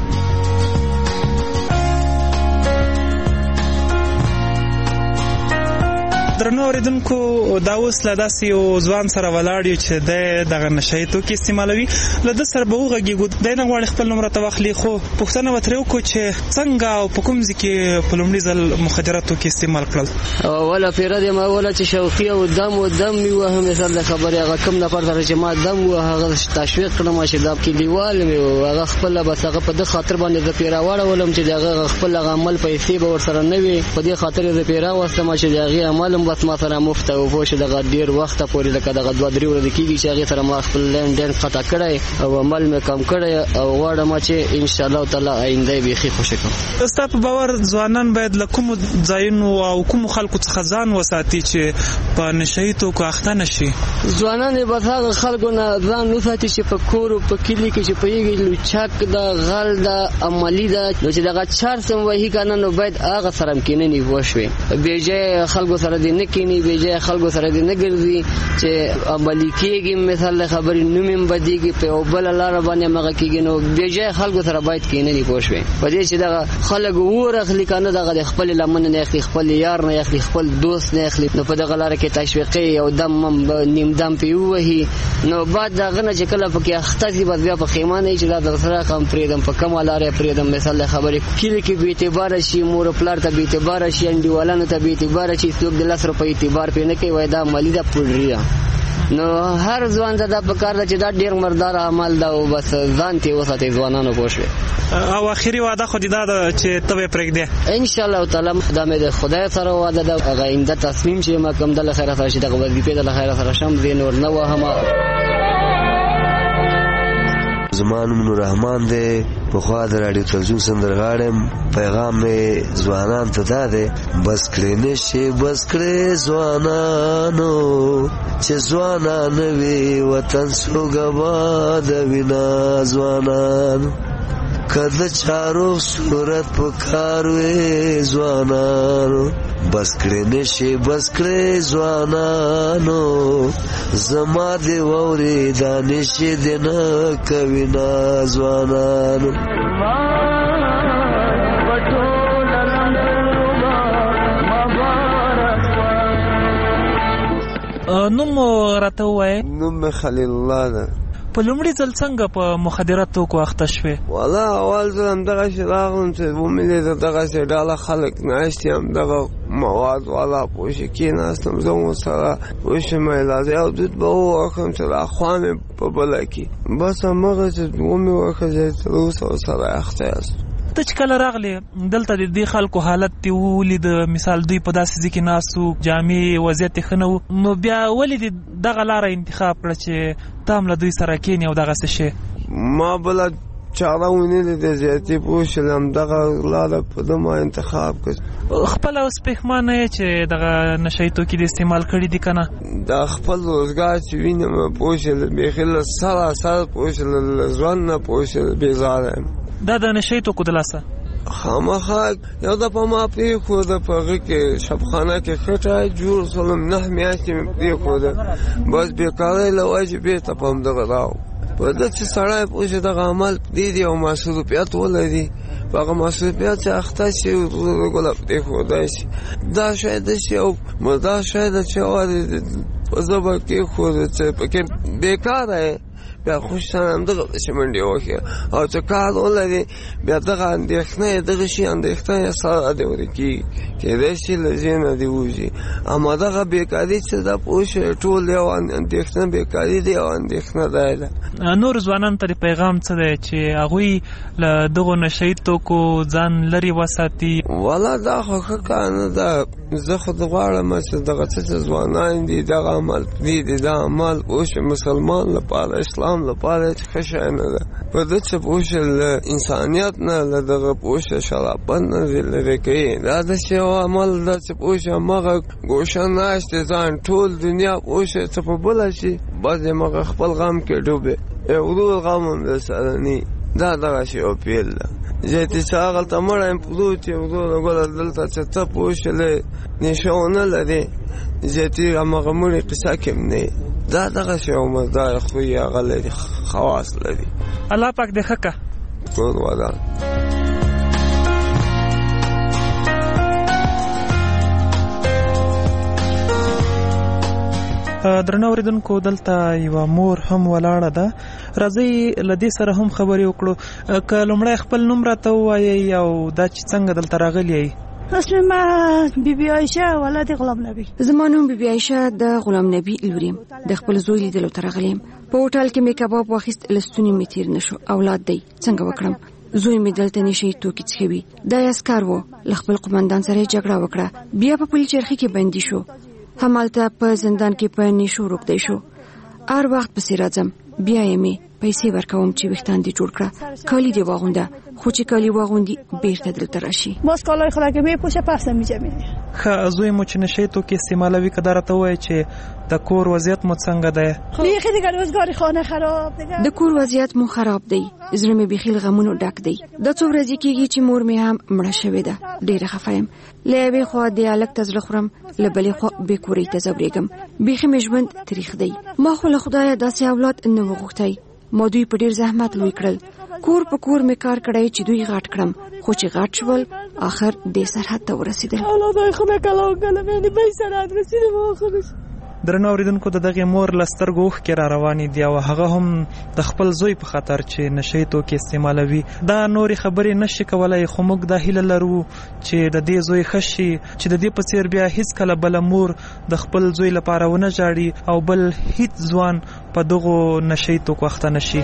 درنو اوریدونکو، دا اوس له داسې یو ځوان سره ولاړ یو چې دی دغه نشهیي توکي استعمالوي. له ده سره به وغږېږو، دی نه غواړي خپل نوم راته واخلي، خو پوښتنه به ترې وکړو چې څنګه او په کوم ځای کې په لومړي ځل مخدرات توکي استعمال کړل. اوله پیره دې ما اوله چې شوقي او دم و دم مې وهم مثال د خبرې هغه کوم نفر سره چې ما دم و هغه تشویق کړم چې دا کلیوال مې و هغه خپله بس هغه په ده خاطر باندې زه پیره واړولم چې د هغه خپل هغه عمل پیسې به ورسره نه وي، په دې خاطر یې زه پیره واستم چې د هغې عمل بس ما سره مفت او پوه چې دغه ډېر وخته پورې لکه دغه دوه درې ورځې کېږي چې هغې سره ما خپل لین دین قطع کړی او عمل مې کم کړی او غواړم چې انشاءالله تعالی آینده یې بیخي خوشي کړم. ستا په باور ځوانان باید له کومو ځایونو او کومو خلکو څخه ځان وساتي چې په نشهیي توکو اخته نه شي؟ ځوانان یې بس هغه خلکو نه ځان وساتي چې په کور او په کلي کې چې پوهېږي لوچک ده، غل ده، عملي ده، نو چې دغه چار سم وهي که نه نو باید هغه سره هم کېنني پوه شوې. بېځایه خلکو سره دې نه کېني، بېځایه خلکو سره دې نه ګرځي چې عملي کېږي مثال د خبرې نوم هم بدېږي، په یو بله لاره باندې همغه کېږي، نو بېځایه خلکو سره باید کېنني پوه شوې. په دې چې دغه خلک اور اخلي که نه دغه د خپلې لمنه نه اخلي، خپل یار نه اخلي، خپل دوست نه اخلي، نو په دغه لاره کې تشویقي او دم هم نیم دم پې ووهي، نو بعد د هغه نه چې کله پکې اخته شي بس بیا په خیمه نه وي چې دا درسره هم پرېږدم، په کومه لاره یې پرېږدم. مثال د خبرې کلي کې بې اعتباره شي، مور و پلار ته بې اعتباره شي، انډیوالانو ته بې اعتباره شي، څوک د لس روپۍ اعتبار پرې نه کوي، وایي دا عملي ده، پوډري ده. نو هر ځوان ته دا پکار ده چې دا ډېر مردار عمل ده او بس ځان ترې وساتئ ځوانانو پوه شوې. او آخري وعده خو دې دا ده چې ته به یې پرېږدې؟ انشاءالله تعالی دا مې د خدای سره وعده ده، هغه آینده تصمیم چې ما کوم ده له خیره سره چې دغه وظیفې ده له خیره سره شم زه نور نه وهمه. زما نوم نور رحمان دی، پخوا د راډیو تلویزیون سندرغاړی یم. پیغام مې ځوانان ته دا دی، بس کړی نشي بس کړی ځوانانو چې ځوانان وي وطن سوګوا د وینا ځوانانو، که د چارو صورت په کار وي ځوانانو، بس کړی نشي بس کړی ځوانانو زما دی ووري دا نشي دی نه کوي نه ځوانانو. نوم راته ووایه. نوم مې خلیل الله ده. په لومړي ځل څنګه په مخدرات توکو اخته شوې؟ والله اول ځل همدغسې راغلم چې ومې دغسې ډله خلک ناست دي، همدغه مواد والا پوه شي کېناستم، زه هم ورسره پوه شم علاج او دود به ووښم چې دا خوا مې په بله کې بس همغسې ومې وښه چې تر اوسه ورسره اخته یاست. ته چې کله راغلې دلته د دې خلکو حالت دې ولید، مثال دوی په داسې ځای کې ناست وو، جامې وضعیت یې ښه نه و، نو بیا ولې دې دغه لاره انتخاب کړه چې ته هم له دوی سره کښېنې او دغسې شی؟ ما بله چاره ونیلې د زیاتې پوه شول، همدغه لاره په ده ما انتخاب کړ. خپله اوس پښېمانه یې چې دغه نشهیي توکي دې استعمال کړي دي که نه؟ دا خپل روزګار چې وینم پوه شول بیخي له سره سر پوه شول له ژوند نه پوه شول بېزاره یم. دا د نشهیي توکو د لاسه خامخا یو دفعه ما پرېښوده په هغه کې شبخانه کې خټه جوړ شولم، نهه میاشتې مې پرېښوده، بس بېکارۍ له وجې بېرته په همدغه راو په ده چې سړی پوه شي دغه عمل پرېږدي او مصروفیت ولري، په هغه مصروفیت چې اخته شي ګله پرېښودی شي، دا شی ده شي او دا شی ده چې وارې په زه به کېښوده چې پکې بېکاره یې بیا خوشحال همدغه پسې منډې وکړي او چې کار ولري بیا دغه اندېښنه یې دغه شي اندېښنه یې سره دې ورکېږي، کېدای شي له ذهنه دې وځي. اما دغه بېکاري چې ده پوه شوې ټول یو اندېښنه بېکاري دی او اندېښنه دی ده. نور ځوانانو ته د پیغام څه دی چې هغوی له دغو نشهیي توکو ځان لرې وساتي؟ والله دا خو ښه کار نه ده، زه خو غواړم چې دغه څه چې ځوانان دي دغه عمل پرېږدي، دا عمل پوه شوې مسلمان لپاره اسلام لپاره چې ښه شی نه ده، په ده چې پوه شوې له انسانیت نه له دغه پوه شوې شرافت نه دې لرې کوي، دا داسې یو عمل ده چې پوه شوې همغه ګوشه ناست ځان ټول دنیا پوه شوې څه په بله شي بس دماغ خپل غم کې ډوبه ورو غم هم د سرني دا دغه شی او پیل زه چې څاغل ته مړم پلو چې ورو غول دلته چې ته پوښلې نشونه لري زه چې هغه مړی قصه کې نه دا دغه شی او مزه خو یې غلې خواص لري. الله پاک دې خکه کور ودا درنو اوریدونکو دلته یو مور هم ولاړه ده راځي لدی سره هم خبرې وکړو که لمړی خپل نوم راته ووایي او دا چې څنګه دلته راغلی یې. اسم ما بیبي عایشه ولادي غلام نبی. زما نوم بیبي عایشه د غلام نبی لوریم د خپل زوی لیدلو ته راغلم. په هوټل کې مې کباب واخیست لستونی مې تیر نشو اولاد دی څنګه وکړم زوی مې دلته نشي توکي څخوي دا اسکار وو خپل قومندان سره جګړه وکړه بیا په پولیس چرخي کې بندي شو همالته په زندان کې په نشو روک دی شو هر وخت پسې راځم بیا یې مې پیسې ورکوم چې وختان دي جوړ کړه کالی دی واغونده خو چې کالی واغوندي بیرته دلته راشي باز کالای خدا که میپوشه پس میجمه. خا زوی مو چې نشي توکي استعمالوي کدار ته وای چې د کور وضعیت مو څنګه ده؟ بیخي دیگه روزگار خانه خراب دیگه. د کور وضعیت مو خراب دی زړه مې بیخي غمونو ډک دی د څو ورځې کېږي چې مور مې هم مړه شوې ده ډېره خفه یم له یوې خوا د الک ته زړه خورم له بلې خوا بې کورۍ ته ځورېږم بیخي مې ژوند تریخ دی ما خو له خدایه داسې اولاد نه وغوښتی ما دوی په ډېر زحمت لوی کړل کور په کور مې کار کړی چې دوی غاټ کړم خو چې غاټ شول آخر دې سرحد ته ورسېدل. اولادای خو مې کله وکړل مې به سرحد رسېدم آخرش. درنو اوریدونکو د دغه مور لسترګو اوښکې را روانې دي او هغه هم د خپل زوی په خاطر چې نشي توکي استعمالوي دا نورې خبرې نشي کولای خو موږ دا هیله لرو چې د دې زوی ښه شي چې د دې په څیر بیا هیڅ کله بله مور د خپل زوی لپاره ونه ژاړي او بل هیڅ ځوان په دغو نشي توکو اخته نشي.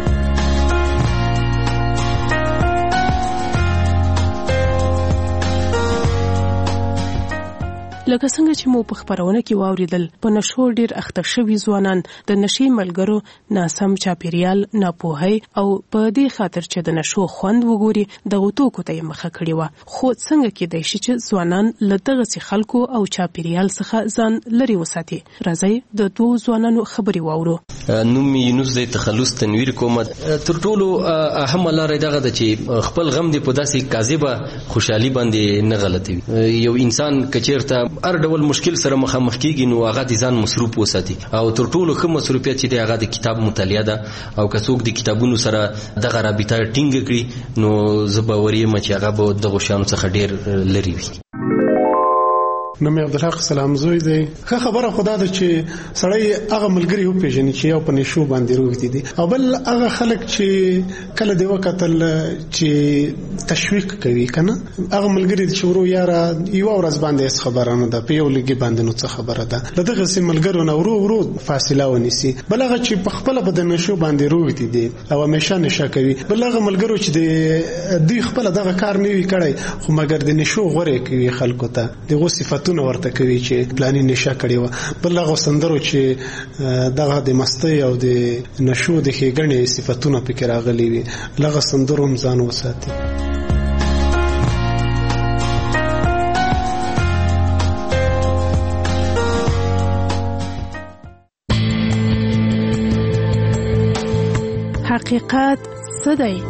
لکه څنګه چې مو په خبرونه کې واوریدل په نشو ډیر اخته شوي ځوانان د نشي ملګرو ناسم چاپیریال ناپوهي او په دې خاطر چې د نشو خوند وګوري د غوتوکو ته مخه کړی و خو څنګه کې د شي چې ځوانان لدغه سي خلکو او چاپیریال څخه ځان لري وساتي. راځي د دوه ځوانانو خبري واورو. نوم یونس د تخلص تنویر کوم تر ټولو اهم لار دغه د چې خپل غم دی په داسې کاذبه خوشحالي باندې نه غلطي یو انسان کچیرته هر ډول مشکل سره مخامخ کیږي نو هغه د ځان مصروف وساتي او تر ټولو ښه مصروفیت چې دی هغه د کتاب مطالعه ده او که څوک د کتابونو سره دغه رابطه ټینګ کړي نو زه باور یم چې هغه به دغه شیانو څخه ډېر لرې وي. نو مې عبدالحق سلام زوی دی ښه خبره خدا ده چې سړی هغه ملګري وپېژني چې یو په نشو باندې روږدي دي او بل هغه خلک چې کله دی وکتل چې تشویق کوي کنه هغه ملګري چې ورو یاره یو ورځ باندې خبره نه ده په یو لګي باندې نو څه خبره ده له دغه سي ملګرو نه ورو ورو فاصله ونیسي بل هغه چې په خپل بدن نشو باندې روږدي دي او همیشه نشه کوي بل هغه ملګرو چې د دوی خپل دغه کار نه وی کړی خو مګر د نشو غوړې کوي خلکو ته دغه صفات نو ورته کوي چې پلاني نشه کړی و بل هغه سندرو چې دغه د مستی او د نشو د ښېګڼې صفاتونه پکې راغلي وي لغه سندرو هم ځان وساتي. حقیقت څه دی؟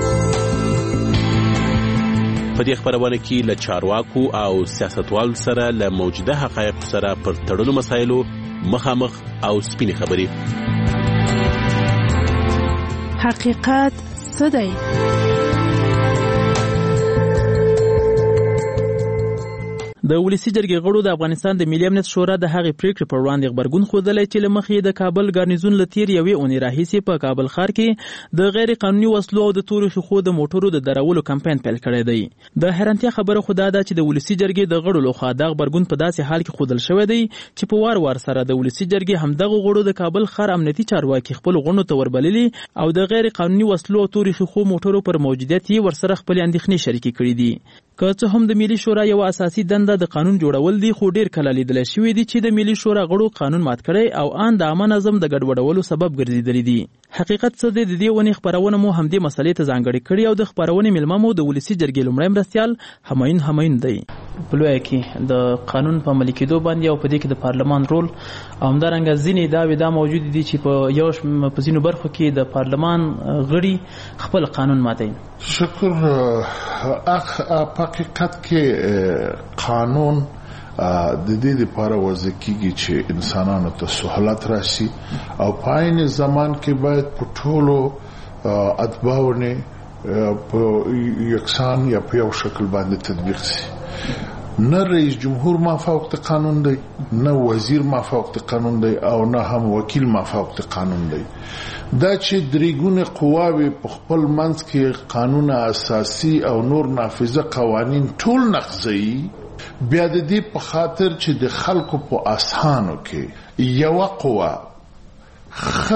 په دې خبرونه کې له چارواکو او سیاستوال سره له موجوده حقایق سره پر تړلو مسایلو مخامخ او سپینې خبرې. حقیقت څه دی؟ د ولسی جرګې غړو د افغانستان د ملي امنیت شورا د هغې پریکړې پر وړاندې غبرګون ښودلی چې له مخې د کابل ګارنیزون له تېر یوې اونۍ راهیسې په کابل ښار کې د غیر قانوني وسلو او د تورو ښیښو د موټرو د درولو کمپاین پیل کړی دی. د حیرانتیا خبره خو دا ده چې د ولسی جرګې د غړو لخوا دا غبرګون په داسې حال کې ښودل شوی دی چې په وار وار سره د ولسی جرګې همدغه غړو د کابل ښار امنیتي چارواکي خپلو غونډو ته وربللي او د غیر قانوني وسلو او تورو ښیښو موټرو پر موجودیت یې ورسره خپلې اندېښنې شریکې کړي دي. که څه هم د ملي شورا یو اساسي دنده د قانون جوړول دي خو ډیر کله لیدل شوی دي چې د ملي شورا غړو قانون مات کړي او ان د عامه نظم د ګډوډولو سبب ګرځیدلی دي. حقیقت څه دی؟ د دې ونې خبرونه مو هم دې مسلې ته ځانګړې کړي او د خبرونې ملما مو د ولسی جرګې لومړی مرستیال همایون همایون دی. په لویه کې د قانون په عملي کېدو باندې او په دې کې د پارلمان رول او همدارنګه ځینې دعوې دا موجود دي چې په یو په ځینو برخو کې د پارلمان غړي خپل قانون ماتوي. شکر. اخ په حقیقت کې قانون د دې لپاره وضع کیږي چې انسانانو ته سہولت راشي او په عین زمان کې باید په ټولو اتباعونه په یکسان یا په یو شکل باندې تطبیق شي. نه رئیس جمهور ما فوق قانون دی، نه وزیر ما فوق قانون دی او نه هم وکیل ما فوق قانون دی. دا چې دریګونه قواوی په خپل منځ کې قانون اساسي او نور نافذه قوانین ټول نقضي، بیا د دې په خاطر چې د خلکو په اسانو کې یو قوا خ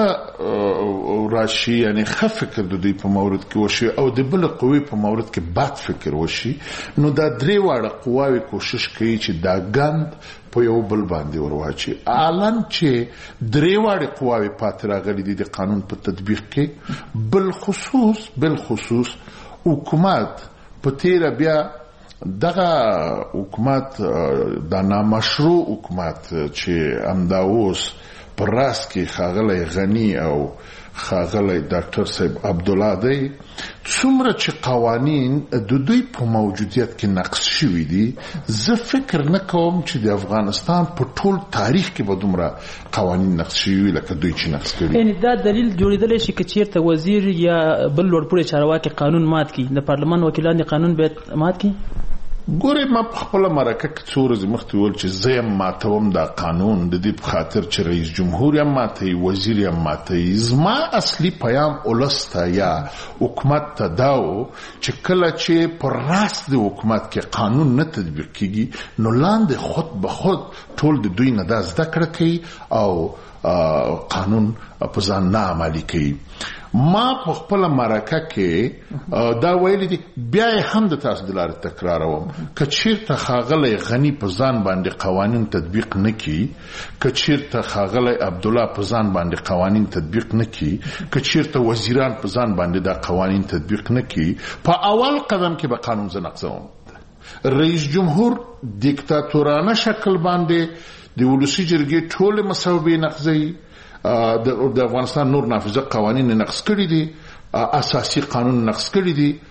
راشي، یعنی خ فکر د دوی په مورد کې وشي او د بل قوی په مورد کې بد فکر وشي، نو دا درې واړه قواوی کوشش کوي چې دا ګند په یو بل باندې ورواچي. اعلان چې درې واړه قواوی پاتې راغلي دي د قانون په تطبیق کې، بل خصوص بل خصوص حکومت په تیر بیا دغه حکومت د نامشروع حکومت چې امداوس پر راس کې خاغلی غنی او خاغلی ډاکټر صاحب عبدالله دی، څومره چې قوانین د دوی په موجودیت کې نقض شوي دي، زه فکر نه کوم چې د افغانستان په ټول تاریخ کې به دومره قوانین نقض شوي لکه دوی چې نقض کړي. یعنی دا دلیل جوړېدلی شي که چېرته وزیر یا بل لوړپوړی چارواکي قانون مات کړي، د پارلمان وکیلان د قانون باید مات کړي. ګوره ما په خپله مرکه کې څو ورځې مخکې وویل چې زه یم ماتوم دا قانون د دې په خاطر چې رئیس جمهور یم ماتوي، وزیر یم ماتوي. زما اصلي پیام ولس ته یا حکومت ته دا و چې کله چې پر راس د حکومت کې قانون نه تطبیق کیږي، نو لاندې خود به خود ټول د دوی نه دا زده کړه کوي او قانون په ځان نه عملي کوي. ما په خپل مرکه کې دا ویلي دي، بیا هم د تاسو د لارې تکراروم، که چیرته ښاغلی غني په ځان باندې قوانین تطبیق نه کړي، که چیرته ښاغلی عبدالله په ځان باندې قوانین تطبیق نه کړي، که چیرته وزیران په ځان باندې دا قوانین تطبیق نه کړي، په اول قدم کې به قانون زه نقضوم. رئیس جمهور دیکتاتورانه شکل باندې د ولسي جرګې ټول مصوبې نقضوي، د افغانستان نور نافذه قوانین نقض کړي دي، اساسي قانون نقض کړي دي.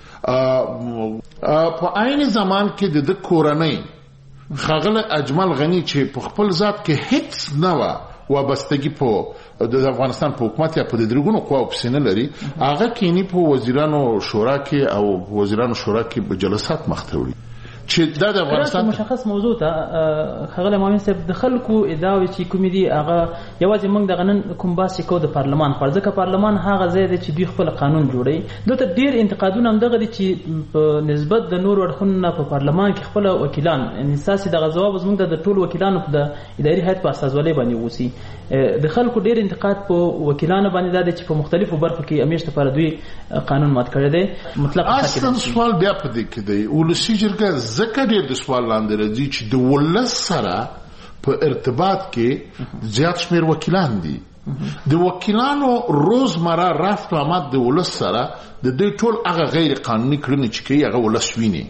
په عین زمان کې د کورنۍ ښاغلی اجمل غني چې په خپل ذات کې هیڅ نه وه وابستګي په د افغانستان په حکومت یا په د درګونو قواو پسې نه لري، هغه کینی په وزیرانو شورا کې او وزیرانو شورا کې په جلسات مخ ته وړي چې دا د افغانستان مشخص موضوع ته خغل مامین صاحب د خلکو ادعاوي چې کومې دي هغه یوازې موږ د غنن کوم باسي کو د پارلمان پر ځکه پارلمان هغه ځای دی چې دوی خپل قانون جوړي. دوی ته ډیر انتقادونه هم دغه دي چې په نسبت د نور اړخونو په پارلمان کې خپل وکیلان ان اساسي دغه ځواب زموږ د ټول وکیلانو په اداري هیئت په استازولۍ باندې وسی. د خلکو ډیر انتقاد په وکیلانو باندې دا چې په مختلفو برخو کې همیشه لپاره دوی قانون مات کړی دی. مطلق اصل سوال بیا په دې کې دی، ولسي جرګه ځکه ډیر د سوال لاندې راځي چې د ولس سره په ارتباط کې زیات شمیر وکیلان دي. د وکیلانو روزمره رفت و آمد د ولس سره د دوی ټول هغه غیر قانوني کړنې چې کوي هغه ولس ویني.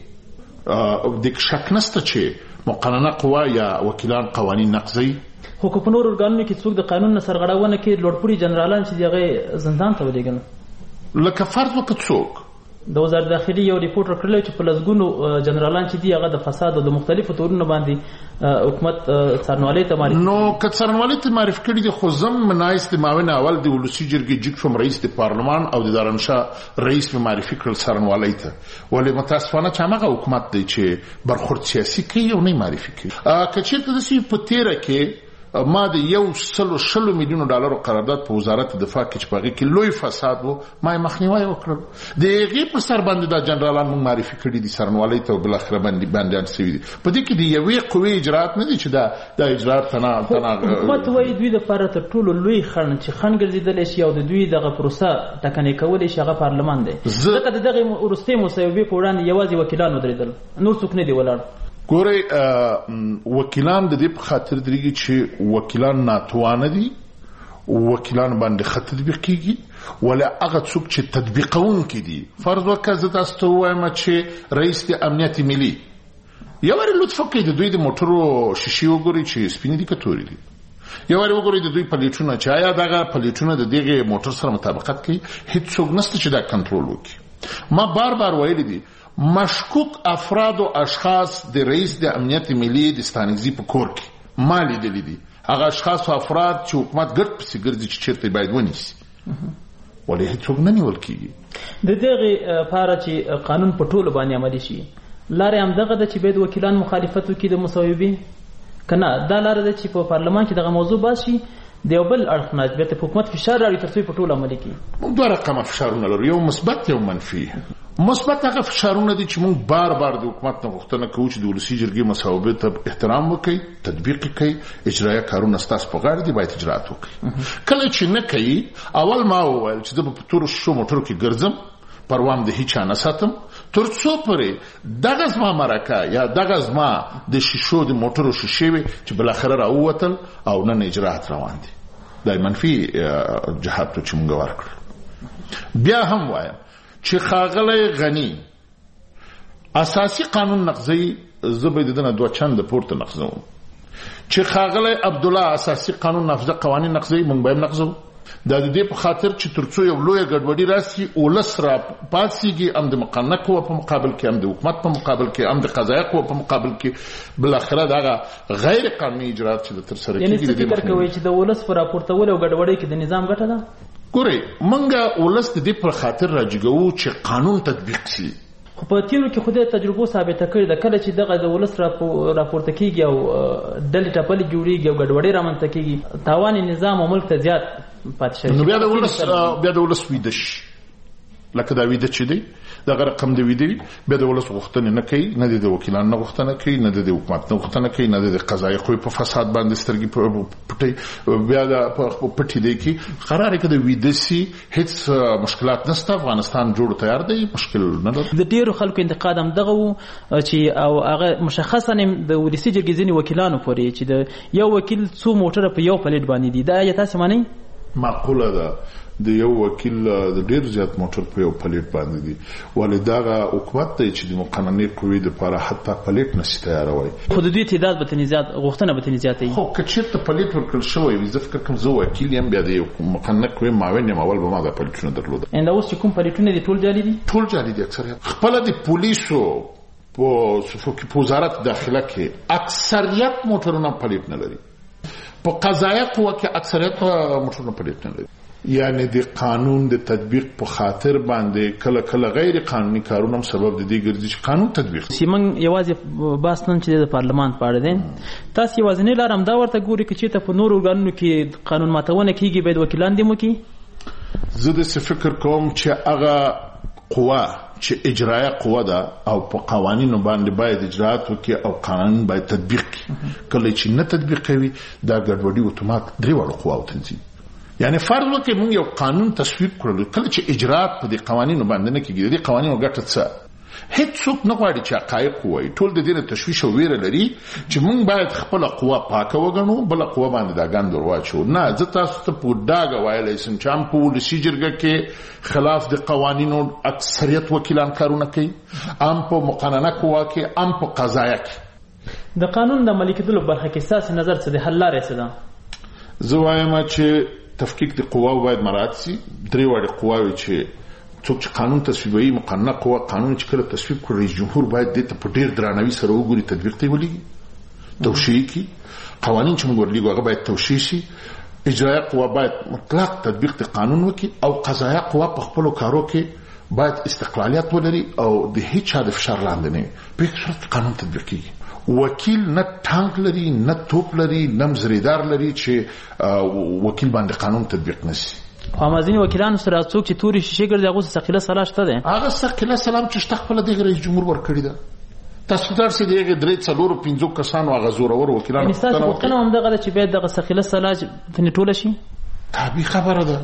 د شک نشته چې مقننه قوا یا وکیلان قوانین نقضوي. خو په نور ارګانونو کې څوک د قانون نه سرغړونه کوي، لوړپوړي جنرالان چې هغه زندان ته ولېږل، لکه فرض وکړه څوک د وزارت داخلي یو ریپورت ورکړی چې په لسګونو جنرالان چې دي هغه د فساد او د مختلفو تورونو باندې حکومت څارنوالۍ ته معرفي نو که څارنوالۍ ته معرفي کړي دي، خو زم منایست معاون اول د ولسي جرګې جګ شوم رئیس د پارلمان او د دارنشاه رئیس په معرفي کړل څارنوالۍ ته، ولې متاسفانه چې هغه حکومت دی چې برخورد سیاسي کوي او نه معرفي کوي. که چېرته داسې په تیره کې ما د یو سلو شلو میلیونو ډالرو قرارداد په وزارت دفاع کې چې په هغې کې لوی فساد و، ما یې مخنیوی وکړل. د هغې په سر باندې دا جنرالان موږ معرفي کړي دي څارنوالۍ ته او بالاخره بندیان سوي دي. په دې کې د یوې قوې اجرات نه دي چې دا دا اجرات تنا حکومت وایي دوی دپاره تر ټولو لوی خنډ چې خنډ ګرځېدلی شي او د دوی دغه پروسه ټکنۍ کولی شي هغه پارلمان دی. ځکه د دغې وروستۍ مصوبې په وړاندې یوازې وکیلان ودرېدل، نور څوک نه دي ولاړ. ګورئ وکیلان د دې په خاطر درېږي چې وکیلان ناتوانه دي، وکیلان باندې ښه تطبیق کېږي، ولی هغه څوک چې تطبیقونکي دي. فرض وکړه زه تاسو ته ووایم چې رئیس د امنیت ملي یو وری لطف وکړئ د دوی د موټرو شیشې وګورئ چې سپینې دي که تورې دي. یو وری وګورئ د دوی پلیټونه چې آیا دغه پلیټونه د دغه موټر سره مطابقت کوي. هیڅوک نشته چې دا کنټرول وکړي. ما بار بار ویلي دي مشکوک افراد او اشخاص د رئیس د امنیت ملي د ستانکزي په کور کې ما لیدلي دي. هغه اشخاص او افراد چې حکومت ګرد پسې ګرځي چې چیرته باید ونیسي ولې هیڅوک نه نیول کیږي. د دغه لپاره چې قانون په ټولو باندې عملي شي لارې هم دغه ده چې باید وکیلان مخالفت وکړي د مصوبې کنه دا لاره ده چې په پارلمان کې دغه موضوع باز شي د یو بل اړخ نه بیرته په حکومت فشار راوړي تر څو په ټولو عملي کړي. موږ دوه رقمه فشارونه لرو، یو مثبت یو منفي. مثبت هغه فشارونه دي چې موږ بار بار د حکومت نه غوښتنه کوو چې د ولسي جرګې مصوبې ته احترام وکړي، تطبیق کړي، اجرایه کارونه ستاسو په غاړه دي باید اجرات وکړي. کله چې نه کوي اول ما وویل چې د په تور شو موټر کې ګرځم پروام د هیڅ نه ساتم تر څو پرې دغه زما مرکه یا دغه زما د شیشو د موټرو شیشې وي چې بل اخر راووتل او نن اجرات روان دي. دا منفي جهات چې موږ ورکړل. بیا هم وایم چې ښاغلی غني اساسي قانون نقضي زبې دنه دوه چنده پورته نقضو چې ښاغلی عبدالله اساسي قانون نافذه قوانين نقضي موږ به نقضو. دا د دې په خاطر چې ترڅو یو لوی ګډوډي راسي ولس را پاتسيږي ام د مقننه قوه په مقابل کې ام د حکومت په مقابل کې ام د قضایي قوه په مقابل کې بل اخره دا غیر قانوني اجرات چې د تر سره کیږي. یعنی څه فکر کوي چې د ولس پر راپورټول او ګډوډۍ کې د نظام ګټه ده؟ ګوري منګه ولس د دې پر خاطر راجګو چې قانون تطبیق شي. خو په تیرو کې خوده تجربه ثابته کړې ده کله چې دغه د ولس راپورته کیږي او ډلې ټپلې جوړیږي او ګډوډۍ رامنځته کیږي تاوان نظام او ملک ته زیات پاتې شي. نو بیا د ولس بیا د ولس ویده شي لکه دا ویده چې دی دغه رقم دی ویده بیا د ولس غوښتنې نه کوي، نه د وکیلانو نه غوښتنه کوي، نه د حکومت نه غوښتنه کوي، نه د قضایي قوې په فساد باندې سترګې پټي بیا د پټي دی کې قرار کې د ویده سي هیڅ مشکلات نشته. افغانستان جوړ تیار دی، مشکل نه لري. د ډیرو خلکو انتقاد هم دغه و چې او هغه مشخصا د ولسي جرګې ځینې وکیلانو پورې چې د یو وکیل څو موټر په یو پلیټ باندې دي دا یا تاسو معنی معقوله ده د یو وکیل د ډیر زیات موټر په یو پلیټ باندې دي ولې داغه حکومت ته چې د مقننې قوې لپاره حتی پلیټ نشي تیاروي. خو د دې تعداد به تنې زیات غوښتنه به تنې زیاتې خو که چېرته پلیټ ورکړل شوی وي زه فکر کوم زه وکیل یم بیا د یو مقننه قوې معاون یم اول به ما دا پلیټونه درلوده. انده اوس چې کوم پلیټونه دي ټول جعلي دي؟ ټول جعلي دي. اکثریت خپل د پولیسو په صفوکي وزارت داخله کې اکثریت موټرونه پلیټ نه لري. په قضایي قوه کې اکثریت موټرونه پلیټ نه لري. یعنی د قانون د تطبیق په خاطر باندې کله کله غیر قانوني کارونه هم سبب د دې ګرځي چې قانون تطبیق شي. موږ یوازې باس نن چې د پارلمان په اړه دي تاسو یوازې لار هم دا ورته ګوري چې ته په نور ورګانو کې قانون ماتونه کیږي باید وکیلان دې مو کی. زه د فکر کوم چې هغه قوه چې اجرایه قوه ده او په قوانینو باندې باید اجرات وکړي او قانون باید تطبیق کړي. کله چې نه تطبیق کوي دا ګډوډي اتومات درې واړه قواو تنظیم. یعنی فرض وکړئ موږ یو قانون تصویب کړل کله چې اجرات په دې قوانینو باندې نه کیږي د قوانینو ګټه څه هیڅوک نه غواړي چې حقایق وایي. ټول د دې نه تشویش او ویره لري چې موږ باید خپل قوه پاکه وګڼو بل قوه باندې دا ګند ورواچو. نه زه تاسو ته په ډاګه وایلی سم چې هم په ولسي جرګه کې خلاف د قوانینو اکثریت وکیلان کارونه کوي هم په مقننه قوه کې هم په قضایه کې. د قانون د عملي کېدلو برخه کې ستاسو نظر څه دی؟ حل لارې څه ده؟ زه وایم چې تفکیک د قواو باید مراعات شي. درې واړه قواوې چې څوک چې قانون تصویبوي مقننه قوه قانون چې کله تصویب کړي رئیس جمهور باید دې ته په ډیر درناوي سره وګوري تطبیق ته ولېږي توشیح کړي. قوانین چې موږ ورلېږو هغه باید توشیح شي. اجرایه قوه باید مطلق تطبیق د قانون وکړي او قضایه قوه په خپلو کارو کې باید استقلالیت ولري او د هیڅ چا د فشار لاندې نه وي. په هیڅ صورت کې قانون تطبیق کیږي. وکیل نه ټانک لري نه توپ لري نه مزریدار لري چې وکیل باندې قانون تطبیق نشي. امازینی وکیلانو سره څوک چې توري شیشې ګرځي هغه ثقيله سلام شته ده. هغه ثقيله سلام چې شته خپل د رئیس جمهور ورکړی ده. تاسو درسې دغه درې څلور پنځو کسانو هغه زورور وکیلانو ته نو وکړنه هم دغه چې به دغه ثقيله سلام ته ټوله شي. تابع خبره ده.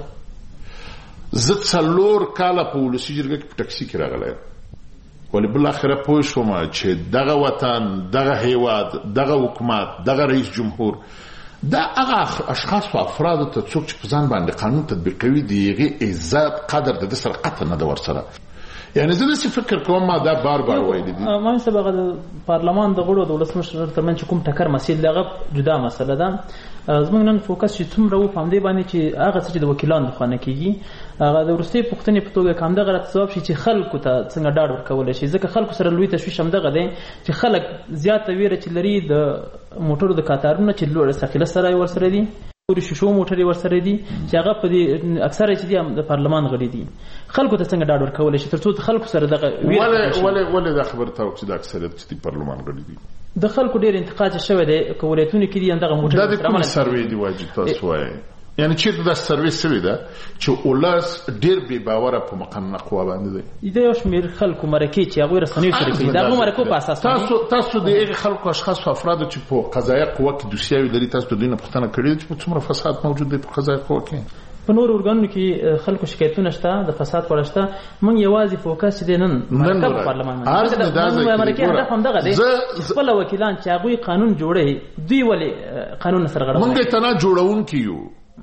زه څلور کاله په ولسي جرګه کې په ټاکسي کې راغلی ولی بل اخره پوه شوم چې دغه وطن دغه هیواد دغه حکومت دغه رئیس جمهور دا هغه اشخاص او افراد ته څوک چې په ځان باندې قانون تطبیق کوي دیغه عزت قدر د سره قطع نه د ورسره. یعنی زه داسې فکر کوم ما دا بار بار ویلي دي ما صاحب هغه د پارلمان د غړو د ولسمشر ترمنځ کوم ټکر مسایل دغه جدا مسله ده. زموږ نن فوکس چې څومره و په همدې باندې چې هغه څه چې د وکیلانو لخوا نه کېږي هغه د وروستۍ پوښتنې په توګه که همدغه راته ځواب شي چې خلکو ته څنګه ډاډ ورکولی شي. ځکه خلکو سره لوی تشویش همدغه دی چې خلک زیاته ویره چې لري د موټرو د کاتارونه چې لوړ ثقیله سره ورسره دي پورې شیشو موټرې ورسره دي چې هغه په دې اکثره چې دي د پارلمان غړي دي. خلکو ته څنګه ډاډ ورکولی شي تر څو خلکو سره دغه ویره ولې ولې دا خبره ته چې د اکثریت چې د پارلمان غړي دي د خلکو ډېر انتقاد شوی دی که ولایتونو کې دي همدغه موټرې دا د کوم سروې دی واجب تاسو وایئ یعنی چې دا سرویس سوي ده چې ولس ډیر بې باوره په مقننه قوا باندې دی. د یو شمېر خلکو مرکې چې هغوی رسنیو سره کوي د هغو مرکو په اساس تاسو تاسو د هغې خلکو اشخاصو افرادو چې په قضایه قوه کې دوسیاوې لري تاسو د دوی نه پوښتنه کړې ده چې په څومره فساد موجود دی په قضایه قوه کې؟ په نورو ارګانونو کې خلکو شکایتونه شته د فساد په اړه شته. موږ یوازې فوکس چې دی نن مرکه په پارلمان باندې مرکې هدف همدغه دی خپله وکیلان چې هغوی قانون جوړوي دوی ولې قانون سره غړوي. موږ یې ته نه جوړونکي یو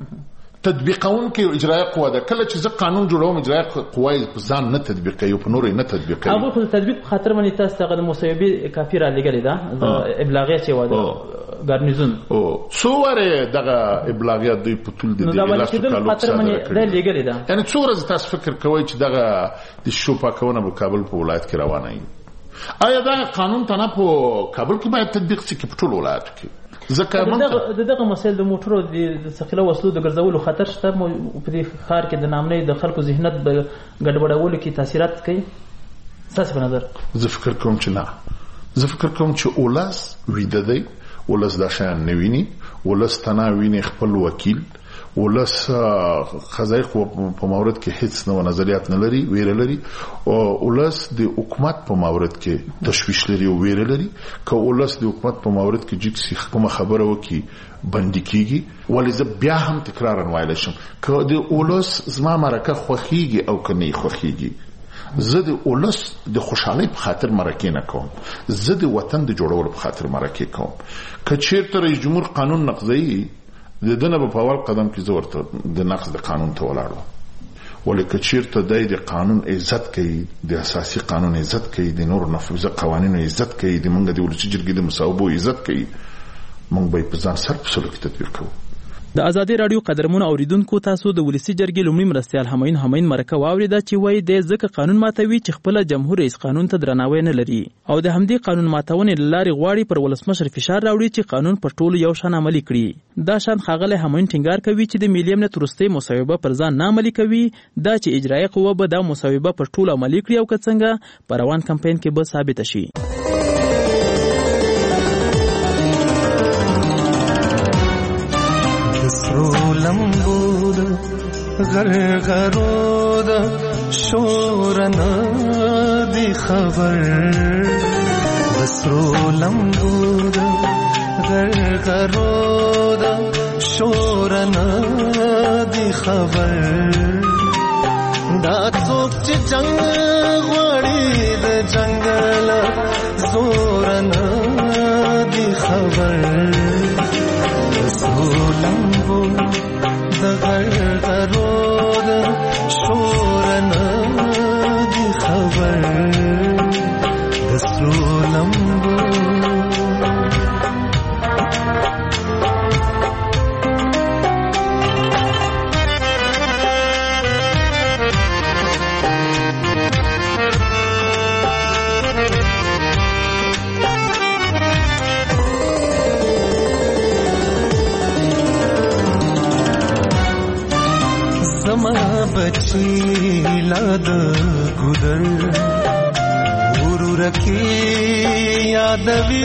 تطبیقونکي اجرایه قوه ده. کله چې زه قانون جوړوم اجرایه قوه یې په ځان نه تطبیقوي په نورو یې نه تطبیقوي. هغوی خو د تطبیق په خاطر باندې تاسو ته د مصوبې کاپي رالېږلې ده د ابلاغیه چې وه د ګارنیزون څو وارې دغه ابلاغیه دوی په طول د دې لاسو کالو صادره کړې یعنې څو ورځې تاسو فکر کوئ چې دغه د شیشو پاکونه به کابل په ولایت کې روانه وي؟ آیا دا قانون ته نه په کابل کې باید تطبیق شي که په ټولو ولایتو کې؟ د دغه مسایل د موټرو د ثقیله وسلو د ګرځولو خطر شته په دې ښار کې د نامنۍ د خلکو ذهنیت په ګډوډولو کې تاثیرات کوي ستاسې په نظر؟ زه فکر کوم چې نه. زه فکر کوم چې ولس ویده دی، ولس دا شیان نه ویني، ولس ته نه ویني خپل وکیل، ولس قضایي قوه په مورد کې هیڅ نوع نظریات نه لري، ویره لري، او ولس د حکومت په مورد کې تشویش لري او ویره لري. که ولس د حکومت په مورد کې جګ کومه خبره وکړي بندي کیږي. ولې زه بیا هم تکرارا ویلی شم که د ولس زما مرکه خوښیږي او که نه یې خوښیږي، زه د ولس د خوشحالۍ په خاطر مرکې نه کوم، زه د وطن د جوړولو په خاطر مرکې کوم. که چیرته رئیس جمهور قانون نقضوي د دنه په اول قدم کې زه ورته د نقض د قانون ته ولاړم. ولې که چیرته دی د قانون عزت کوي، د اساسي قانون عزت کوي، د نورو نافذه قوانینو عزت کوي، د موږ د ولسي جرګې د مصوبو عزت کوي، موږ به یې په ځان سر په سلو کې تطبیق کوو. د ازادي رادیو قدرمنو اوریدونکو تاسو د ولسی جرګې لومړی مرستيال همین همین مرکه واوریده چې وایي د ځکه قانون ماتوي چې خپل جمهور رئیس قانون ته درناوی نه لري او د همدې قانون ماتونې لارې غواړي پر ولسمشر فشار راوړي چې قانون پر ټولو یو شان عملي کړي. دا شان خاغله همین ټینګار کوي چې د ملي امنیت وروستۍ مصوبه پر ځان نه عملي کوي، دا چې اجرایي قوه به دا مصوبه پر ټولو عملي کړي او که څنګه په روان کمپاین کې به ثابت شي. لمبود غرغرود شورنا دی خبر بسرو لمبود غرغرود شورنا دی خبر دا څوک چې جنگ غواړي د جنگل زورنا دی خبر بسرو لمبود د غرغرود شورنا دی خبر د سرو لمبو. बची लाद गुदर गुरु रखी यादवी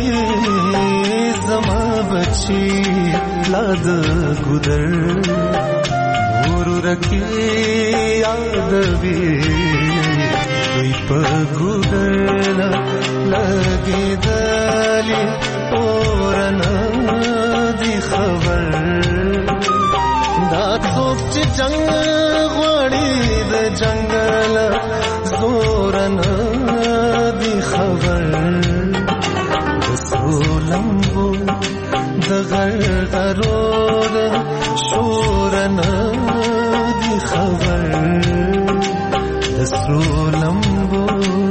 जमा बची लाद गुदर गुरु रखी यादवी कोई पगुदर लगे दली ओरना दी खबर दा څوک چې جنگ غواړي د جنگل زورنا دی خبر د سرو لمبو د غرغرود شورنا دی خبر د سرو لمبو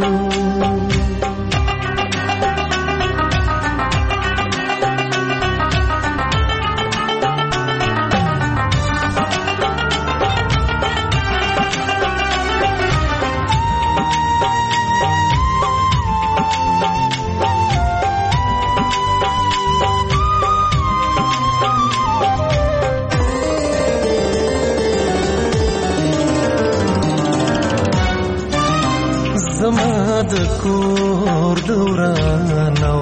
د کور دورانو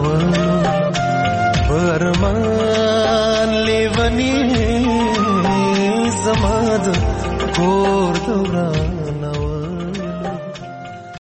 پرمان لیونی زما د کور دوران